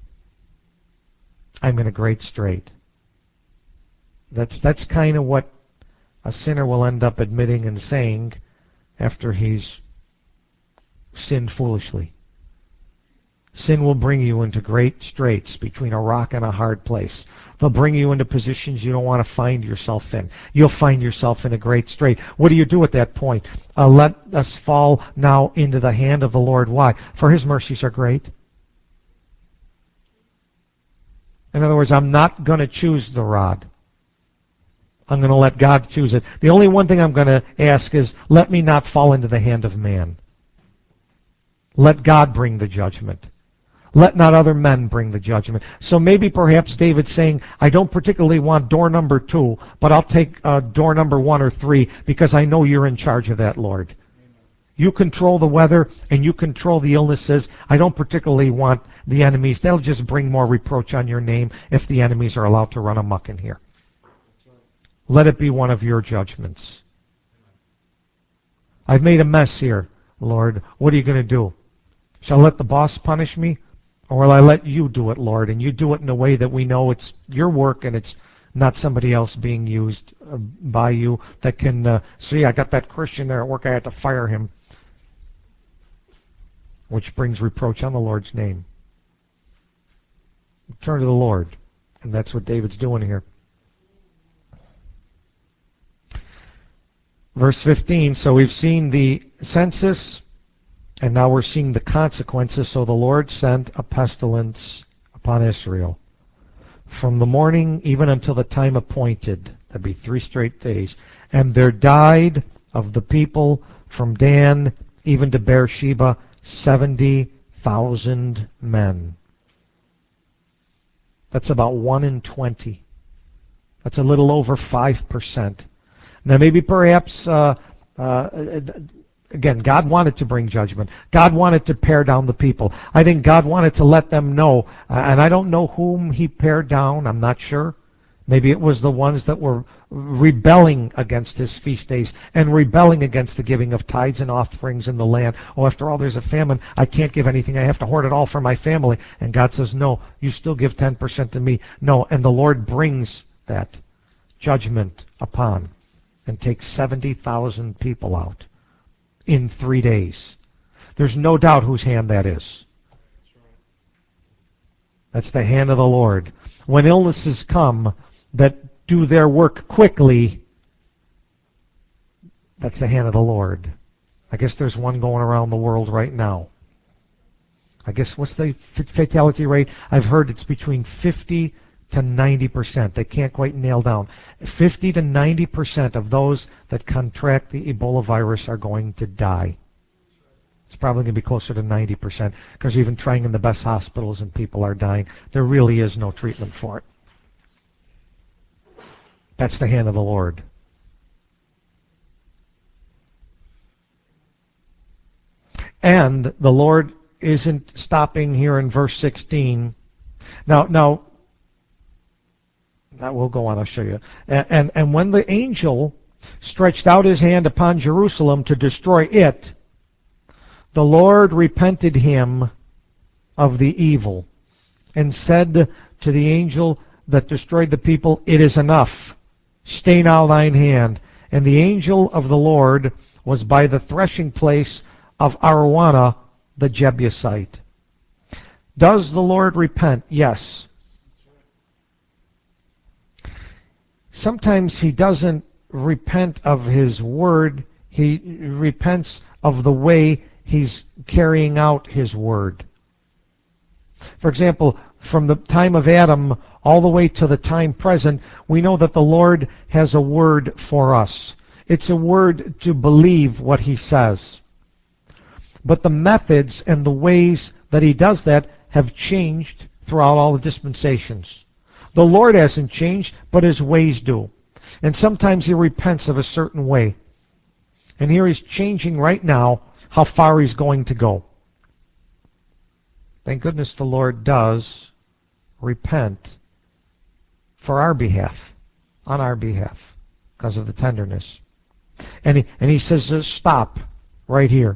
I'm in a great strait. That's kind of what a sinner will end up admitting and saying after he's sinned foolishly. Sin will bring you into great straits between a rock and a hard place. They'll bring you into positions you don't want to find yourself in. You'll find yourself in a great strait. What do you do at that point? Let us fall now into the hand of the Lord. Why? For His mercies are great. In other words, I'm not going to choose the rod. I'm going to let God choose it. The only one thing I'm going to ask is, let me not fall into the hand of man. Let God bring the judgment. Let not other men bring the judgment. So maybe perhaps David's saying, I don't particularly want door number 2, but I'll take door number 1 or 3 because I know you're in charge of that, Lord. You control the weather and you control the illnesses. I don't particularly want the enemies. That'll just bring more reproach on your name if the enemies are allowed to run amok in here. Let it be one of your judgments. I've made a mess here, Lord. What are you going to do? Shall I let the boss punish me? Or will I let you do it, Lord? And you do it in a way that we know it's your work and it's not somebody else being used by you that can see, I got that Christian there at work, I had to fire him. Which brings reproach on the Lord's name. Turn to the Lord. And that's what David's doing here. Verse 15, so we've seen the census, and now we're seeing the consequences. So the Lord sent a pestilence upon Israel. From the morning even until the time appointed, that'd be 3 straight days. And there died of the people from Dan even to Beersheba 70,000 men. That's about 1 in 20. That's a little over 5%. Now maybe perhaps, again, God wanted to bring judgment. God wanted to pare down the people. I think God wanted to let them know, and I don't know whom he pared down, I'm not sure. Maybe it was the ones that were rebelling against his feast days and rebelling against the giving of tithes and offerings in the land. Oh, after all, there's a famine. I can't give anything. I have to hoard it all for my family. And God says, no, you still give 10% to me. No, and the Lord brings that judgment upon and takes 70,000 people out in 3 days. There's no doubt whose hand that is. That's the hand of the Lord. When illnesses come that do their work quickly, that's the hand of the Lord. I guess there's one going around the world right now. I guess, what's the fatality rate? I've heard it's between 50 to 90%. They can't quite nail down. 50 to 90% of those that contract the Ebola virus are going to die. It's probably going to be closer to 90% because even trying in the best hospitals and people are dying. There really is no treatment for it. That's the hand of the Lord. And the Lord isn't stopping here in verse 16. Now, that will go on, I'll show you. And when the angel stretched out his hand upon Jerusalem to destroy it, the Lord repented him of the evil and said to the angel that destroyed the people, it is enough. Stay now thine hand. And the angel of the Lord was by the threshing place of Araunah the Jebusite. Does the Lord repent? Yes. Sometimes he doesn't repent of his word. He repents of the way he's carrying out his word. For example, from the time of Adam all the way to the time present, we know that the Lord has a word for us. It's a word to believe what he says. But the methods and the ways that he does that have changed throughout all the dispensations. The Lord hasn't changed, but his ways do. And sometimes he repents of a certain way. And here he's changing right now how far he's going to go. Thank goodness the Lord does repent for our behalf, on our behalf, because of the tenderness. And he says, stop right here.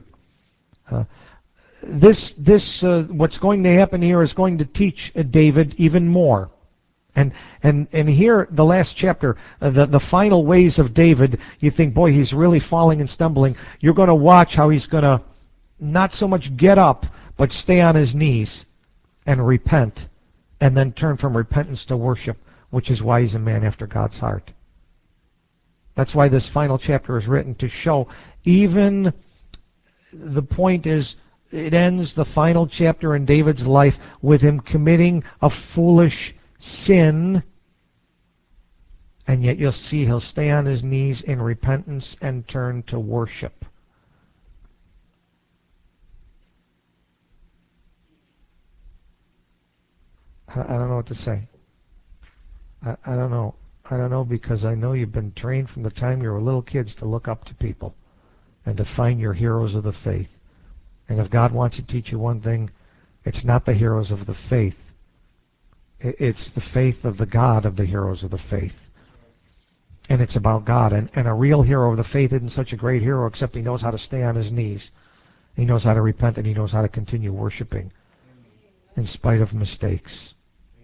What's going to happen here is going to teach David even more. And here, the last chapter, the final ways of David, you think, boy, he's really falling and stumbling. You're going to watch how he's going to not so much get up, but stay on his knees and repent, and then turn from repentance to worship, which is why he's a man after God's heart. That's why this final chapter is written, to show even the point is, it ends the final chapter in David's life with him committing a foolish sin And yet you'll see he'll stay on his knees in repentance and turn to worship. I don't know what to say. I don't know. I don't know, because I know you've been trained from the time you were little kids to look up to people and to find your heroes of the faith. And if God wants to teach you one thing, it's not the heroes of the faith. It's the faith of the God of the heroes of the faith. And it's about God. And a real hero of the faith isn't such a great hero except he knows how to stay on his knees. He knows how to repent, and he knows how to continue worshiping in spite of mistakes.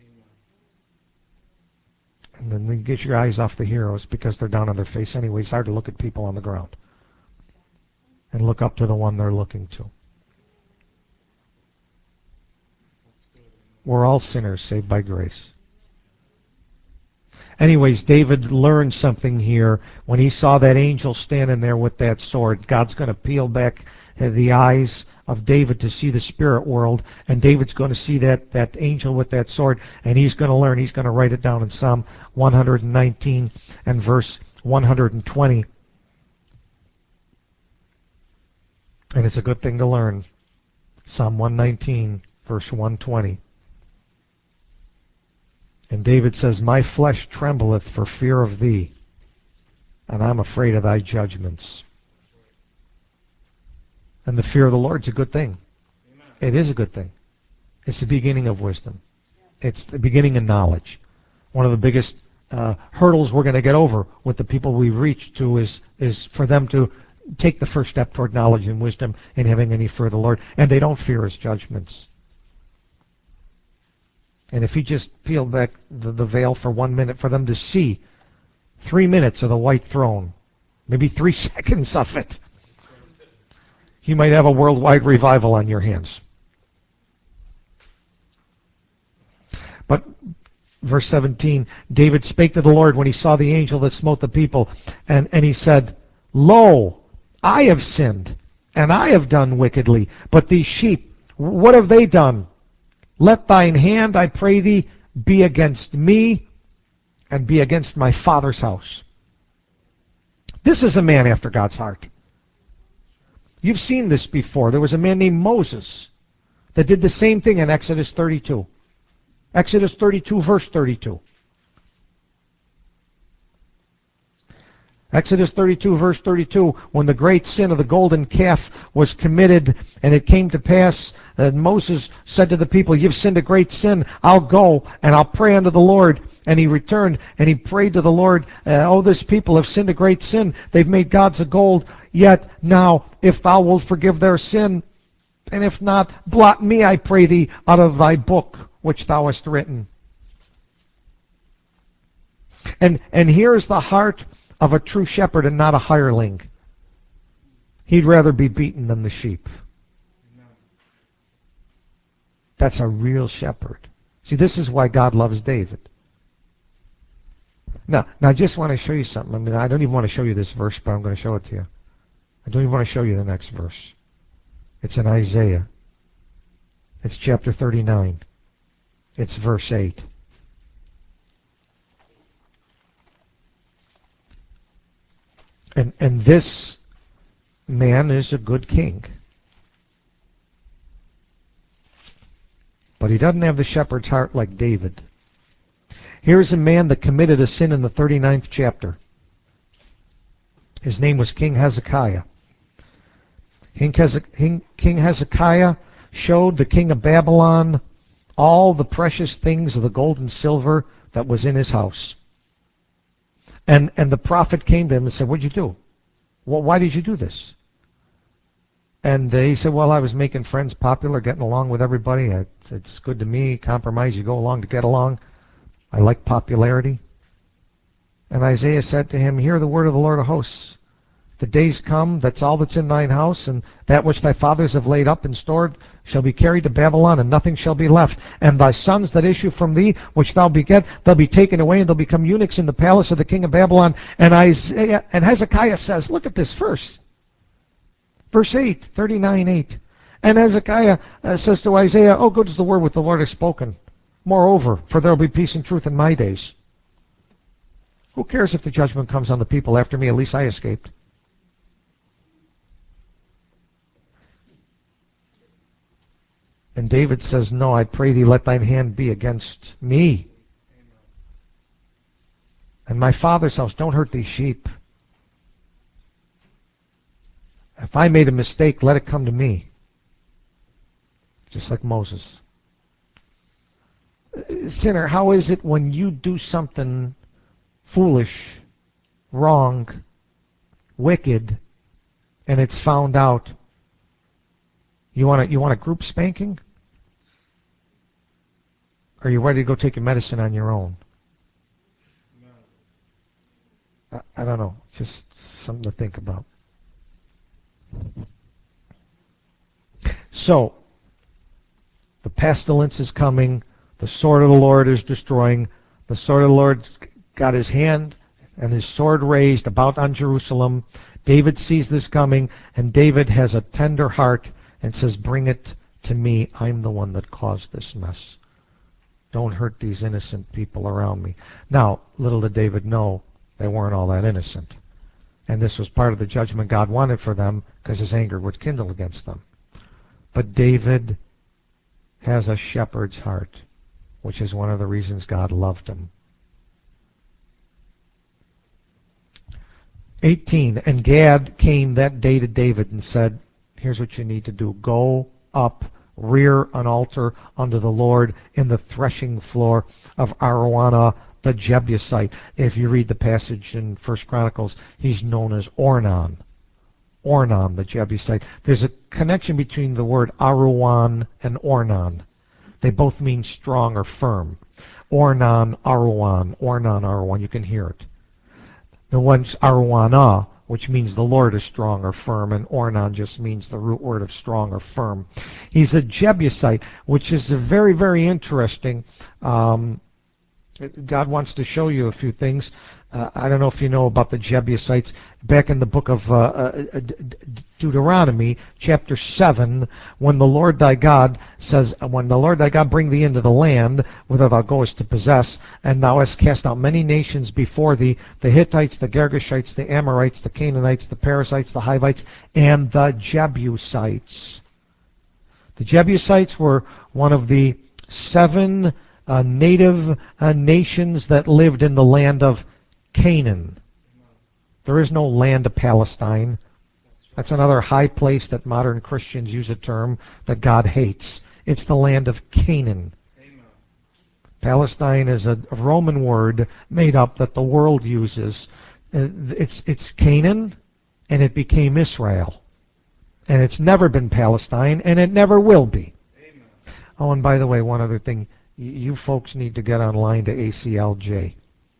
And then you get your eyes off the heroes because they're down on their face anyway. It's hard to look at people on the ground and look up to the one they're looking to. We're all sinners saved by grace. Anyways, David learned something here when he saw that angel standing there with that sword. God's going to peel back the eyes of David to see the spirit world, and David's going to see that angel with that sword, and he's going to learn. He's going to write it down in Psalm 119 and verse 120. And it's a good thing to learn. Psalm 119, verse 120. And David says, "My flesh trembleth for fear of thee, and I'm afraid of thy judgments." And the fear of the Lord is a good thing. Amen. It is a good thing. It's the beginning of wisdom. It's the beginning of knowledge. One of the biggest hurdles we're going to get over with the people we reach to is for them to take the first step toward knowledge and wisdom and having any fear of the Lord. And they don't fear his judgments. And if he just peeled back the veil for 1 minute for them to see 3 minutes of the white throne, maybe 3 seconds of it, you might have a worldwide revival on your hands. But verse 17, David spake to the Lord when he saw the angel that smote the people, and he said, "Lo, I have sinned, and I have done wickedly. But these sheep, what have they done? Let thine hand, I pray thee, be against me, and be against my father's house." This is a man after God's heart. You've seen this before. There was a man named Moses that did the same thing in Exodus 32. Exodus 32, verse 32. Exodus 32, verse 32, when the great sin of the golden calf was committed, and it came to pass that Moses said to the people, "You've sinned a great sin. I'll go and I'll pray unto the Lord." And he returned and he prayed to the Lord, "Oh, this people have sinned a great sin. They've made gods of gold. Yet now, if thou wilt forgive their sin, and if not, blot me, I pray thee, out of thy book which thou hast written." And here's the heart of a true shepherd and not a hireling. He'd rather be beaten than the sheep. That's a real shepherd. See, this is why God loves David. Now I just want to show you something. I mean, I don't even want to show you this verse, but I'm going to show it to you. I don't even want to show you the next verse. It's in Isaiah. It's chapter 39. It's verse 8. And this man is a good king. But he doesn't have the shepherd's heart like David. Here's a man that committed a sin in the 39th chapter. His name was King Hezekiah. King Hezekiah showed the king of Babylon all the precious things of the gold and silver that was in his house. And the prophet came to him and said, "What'd you do? Well, why did you do this?" And he said, "Well, I was making friends popular, getting along with everybody. It's good to me. Compromise, you go along to get along. I like popularity." And Isaiah said to him, "Hear the word of the Lord of hosts. The days come, that's all that's in thine house, and that which thy fathers have laid up and stored shall be carried to Babylon, and nothing shall be left. And thy sons that issue from thee, which thou beget, they'll be taken away, and they'll become eunuchs in the palace of the king of Babylon." And Hezekiah says, look at this verse. Verse 8, 39:8. And Hezekiah says to Isaiah, "Oh, good is the word which the Lord has spoken. Moreover, for there will be peace and truth in my days." Who cares if the judgment comes on the people after me? At least I escaped. And David says, no, I pray thee, let thine hand be against me. And my father's house, don't hurt these sheep. If I made a mistake, let it come to me. Just like Moses. Sinner, how is it when you do something foolish, wrong, wicked, and it's found out? You want a group spanking? Or are you ready to go take your medicine on your own? I don't know. It's just something to think about. So, the pestilence is coming. The sword of the Lord is destroying. The sword of the Lord's got his hand and his sword raised about on Jerusalem. David sees this coming, and David has a tender heart and says, bring it to me. I'm the one that caused this mess. Don't hurt these innocent people around me. Now, little did David know they weren't all that innocent. And this was part of the judgment God wanted for them because his anger would kindle against them. But David has a shepherd's heart, which is one of the reasons God loved him. 18, and Gad came that day to David and said, here's what you need to do. Go up, rear an altar unto the Lord in the threshing floor of Araunah the Jebusite. If you read the passage in 1 Chronicles, he's known as Ornan. Ornan the Jebusite. There's a connection between the word Aruan and Ornan. They both mean strong or firm. Ornan, Aruan, Ornan, Aruan. You can hear it. The one's Aruanah, which means the Lord is strong or firm, and Ornan just means the root word of strong or firm. He's a Jebusite, which is a very, very interesting. God wants to show you a few things. I don't know if you know about the Jebusites. Back in the book of Deuteronomy, chapter 7, when the Lord thy God says, when the Lord thy God bring thee into the land, whither thou goest to possess, and thou hast cast out many nations before thee, the Hittites, the Girgashites, the Amorites, the Canaanites, the Perizzites, the Hivites, and the Jebusites. The Jebusites were one of the 7 native nations that lived in the land of Canaan. There is no land of Palestine. That's another high place that modern Christians use a term that God hates. It's the land of Canaan. Amen. Palestine is a Roman word made up that the world uses. It's Canaan, and it became Israel. And it's never been Palestine, and it never will be. Amen. Oh, and by the way, one other thing. You folks need to get online to ACLJ.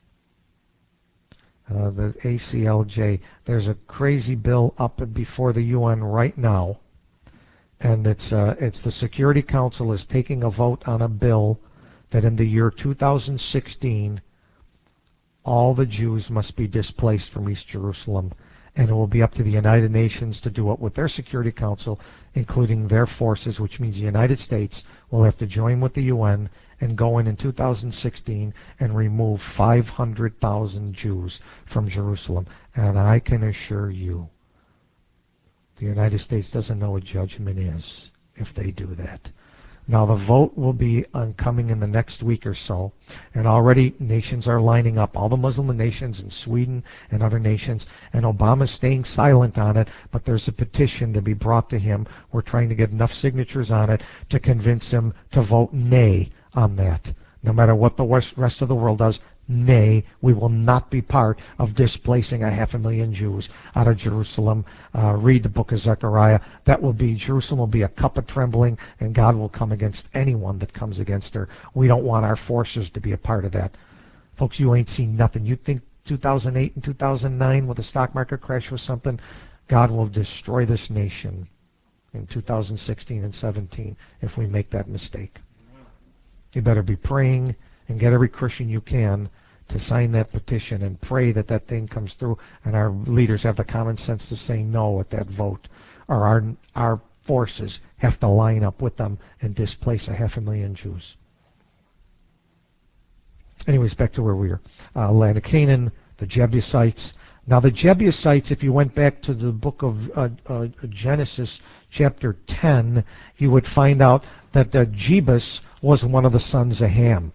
The ACLJ. There's a crazy bill up before the UN right now, and it's the Security Council is taking a vote on a bill that in the year 2016 all the Jews must be displaced from East Jerusalem, and it will be up to the United Nations to do it with their Security Council, including their forces, which means the United States will have to join with the UN and go in 2016 and remove 500,000 Jews from Jerusalem. And I can assure you, the United States doesn't know what judgment is if they do that. Now the vote will be coming in the next week or so, and already nations are lining up, all the Muslim nations in Sweden and other nations, and Obama's staying silent on it, but there's a petition to be brought to him. We're trying to get enough signatures on it to convince him to vote nay on that. No matter what the rest of the world does, nay, we will not be part of displacing 500,000 Jews out of Jerusalem. Read the book of Zechariah. That will be, Jerusalem will be a cup of trembling, and God will come against anyone that comes against her. We don't want our forces to be a part of that. Folks, you ain't seen nothing. You think 2008 and 2009 with the stock market crash was something? God will destroy this nation in 2016 and 17 if we make that mistake. You better be praying and get every Christian you can to sign that petition and pray that that thing comes through, and our leaders have the common sense to say no at that vote, or our forces have to line up with them and displace 500,000 Jews. Anyways, back to where we were. Land of Canaan, the Jebusites. Now the Jebusites, if you went back to the book of Genesis chapter 10, you would find out that Jebus was one of the sons of Ham.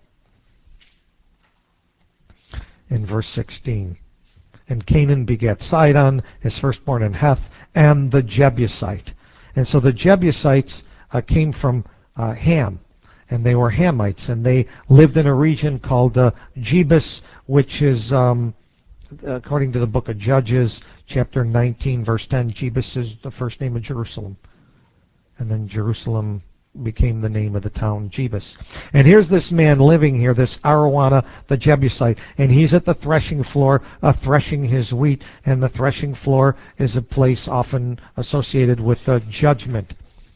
In verse 16. And Canaan begat Sidon, his firstborn, and Heth, and the Jebusite. And so the Jebusites came from Ham, and they were Hamites, and they lived in a region called Jebus, which is, according to the book of Judges, chapter 19, verse 10, Jebus is the first name of Jerusalem. And then Jerusalem became the name of the town, Jebus. And here's this man living here, this Araunah the Jebusite, and he's at the threshing floor threshing his wheat, and the threshing floor is a place often associated with judgment.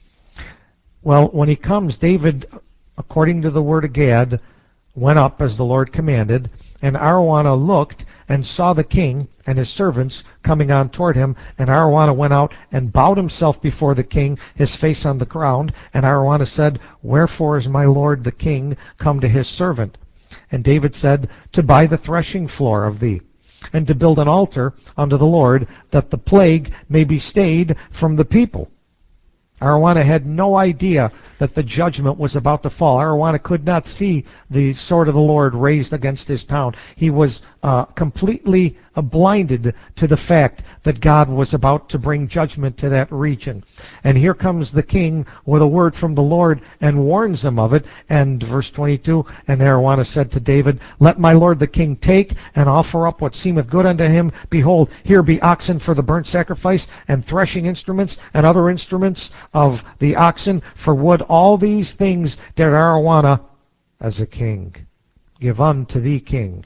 Well, when he comes, David, according to the word of Gad, went up as the Lord commanded, and Araunah looked and saw the king and his servants coming on toward him, and Araunah went out and bowed himself before the king, his face on the ground, and Araunah said, Wherefore is my lord the king come to his servant? And David said, To buy the threshing floor of thee, and to build an altar unto the Lord, that the plague may be stayed from the people. Araunah had no idea that the judgment was about to fall. Araunah could not see the sword of the Lord raised against his town. He was completely blinded to the fact that God was about to bring judgment to that region. And here comes the king with a word from the Lord and warns him of it. And verse 22, And Araunah said to David, Let my lord the king take and offer up what seemeth good unto him. Behold, here be oxen for the burnt sacrifice, and threshing instruments, and other instruments of the oxen for wood. All these things did Araunah as a king give unto thee, king.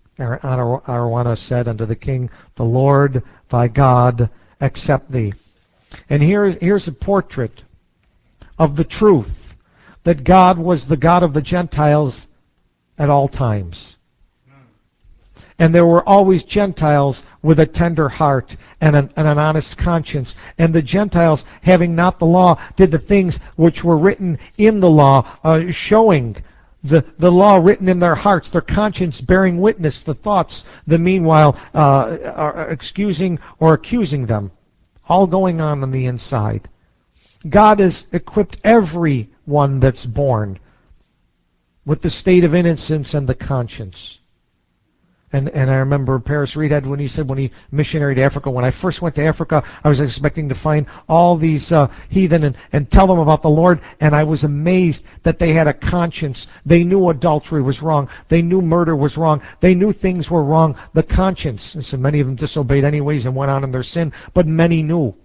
Araunah said unto the king, The Lord thy God accept thee. And here's a portrait of the truth that God was the God of the Gentiles at all times. And there were always Gentiles with a tender heart and an honest conscience. And the Gentiles, having not the law, did the things which were written in the law, showing the law written in their hearts, their conscience bearing witness, the thoughts, the meanwhile are excusing or accusing them, all going on the inside. God has equipped everyone that's born with the state of innocence and the conscience. And I remember Paris Reed had when he said when he missionary to Africa, when I first went to Africa, I was expecting to find all these heathen and tell them about the Lord, and I was amazed that they had a conscience. They knew adultery was wrong. They knew murder was wrong. They knew things were wrong. The conscience. And so many of them disobeyed anyways and went on in their sin, but many knew.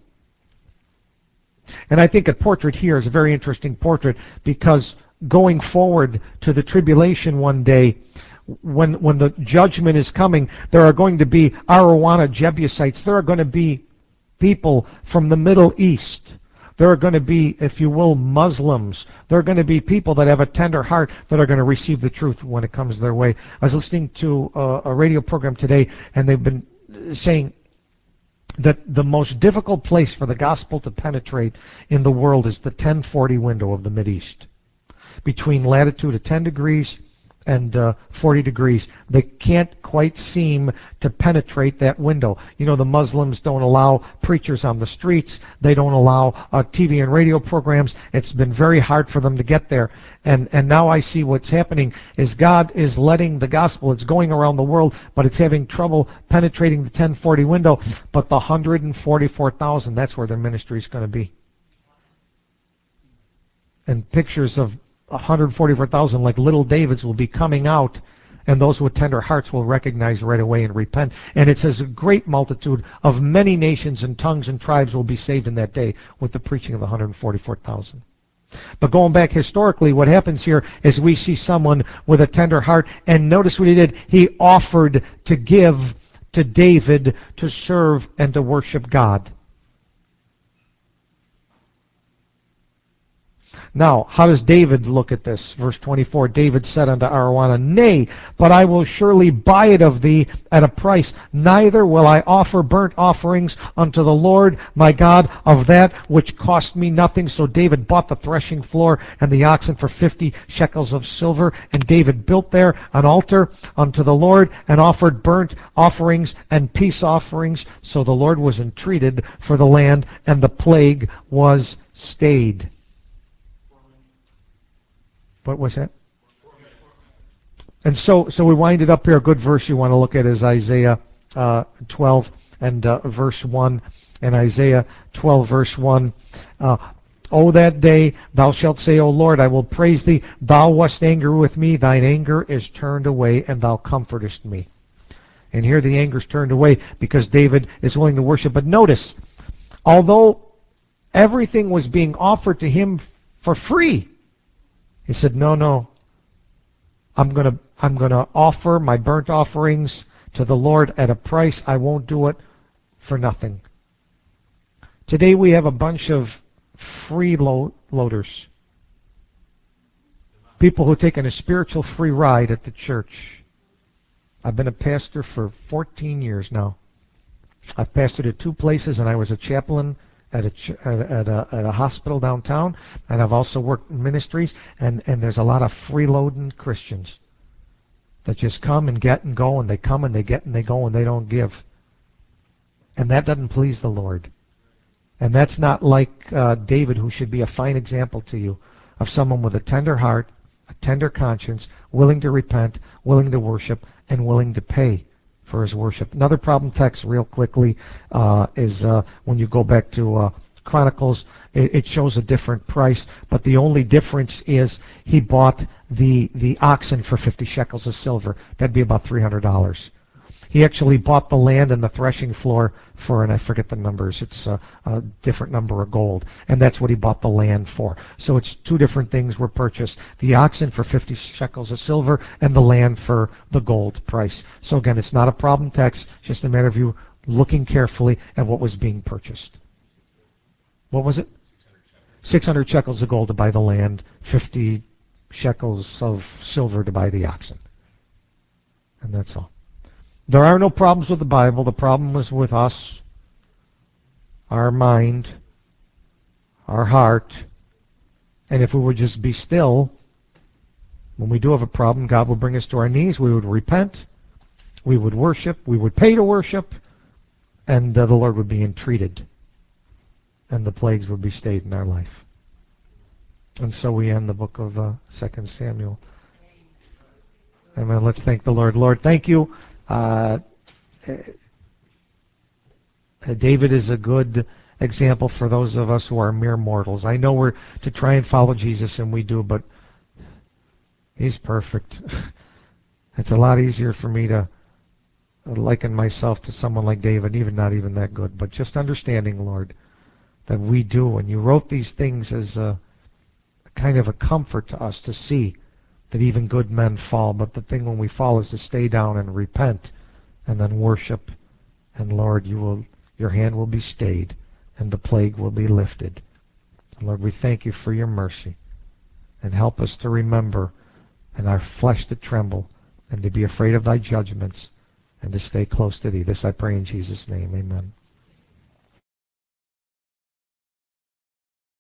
And I think a portrait here is a very interesting portrait because going forward to the tribulation one day, when the judgment is coming, there are going to be Araunah Jebusites. There are going to be people from the Middle East. There are going to be, if you will, Muslims. There are going to be people that have a tender heart that are going to receive the truth when it comes their way. I was listening to a radio program today, and they've been saying that the most difficult place for the gospel to penetrate in the world is the 1040 window of the Mideast. Between latitude of 10 degrees and 40 degrees. They can't quite seem to penetrate that window. You know, the Muslims don't allow preachers on the streets. They don't allow TV and radio programs. It's been very hard for them to get there. And now I see what's happening is God is letting the gospel, it's going around the world, but it's having trouble penetrating the 1040 window. But the 144,000, that's where their ministry is going to be. And pictures of 144,000 like little Davids will be coming out, and those with tender hearts will recognize right away and repent. And it says a great multitude of many nations and tongues and tribes will be saved in that day with the preaching of the 144,000. But going back historically, what happens here is we see someone with a tender heart, and notice what he did. He offered to give to David to serve and to worship God. Now, how does David look at this? Verse 24, David said unto Araunah, Nay, but I will surely buy it of thee at a price. Neither will I offer burnt offerings unto the Lord my God of that which cost me nothing. So David bought the threshing floor and the oxen for 50 shekels of silver. And David built there an altar unto the Lord and offered burnt offerings and peace offerings. So the Lord was entreated for the land, and the plague was stayed. What was that? And so we wind it up here. A good verse you want to look at is Isaiah 12 and verse 1. And Isaiah 12 verse 1. O that day thou shalt say, O Lord, I will praise thee. Thou wast angry with me. Thine anger is turned away, and thou comfortest me. And here the anger is turned away because David is willing to worship. But notice, although everything was being offered to him for free, he said, no, I'm going to offer my burnt offerings to the Lord at a price. I won't do it for nothing. Today we have a bunch of freeloaders, people who are taking a spiritual free ride at the church. I've been a pastor for 14 years now. I've pastored at 2 places, and I was a chaplain at a hospital downtown, and I've also worked in ministries, and there's a lot of freeloading Christians that just come and get and go, and they come and they get and they go, and they don't give. And that doesn't please the Lord. And that's not like David, who should be a fine example to you of someone with a tender heart, a tender conscience, willing to repent, willing to worship, and willing to pay for his worship. Another problem text real quickly is when you go back to Chronicles, it shows a different price, but the only difference is he bought the oxen for 50 shekels of silver. That'd be about $300. He actually bought the land and the threshing floor for, and I forget the numbers, it's a different number of gold, and that's what he bought the land for. So it's 2 different things were purchased. The oxen for 50 shekels of silver and the land for the gold price. So again, it's not a problem text, it's just a matter of you looking carefully at what was being purchased. What was it? 600 shekels of gold to buy the land, 50 shekels of silver to buy the oxen. And that's all. There are no problems with the Bible. The problem is with us, our mind, our heart. And if we would just be still, when we do have a problem, God will bring us to our knees. We would repent. We would worship. We would pay to worship. And the Lord would be entreated. And the plagues would be stayed in our life. And so we end the book of 2 Samuel. Amen. Let's thank the Lord. Lord, thank you. David is a good example for those of us who are mere mortals. I know we're to try and follow Jesus, and we do, but he's perfect. It's a lot easier for me to liken myself to someone like David, even not even that good, but just understanding, Lord, that we do. And you wrote these things as a kind of a comfort to us to see that even good men fall, but the thing when we fall is to stay down and repent and then worship. And Lord, your hand will be stayed and the plague will be lifted. And Lord, we thank you for your mercy, and help us to remember and our flesh to tremble and to be afraid of thy judgments and to stay close to thee. This I pray in Jesus' name. Amen.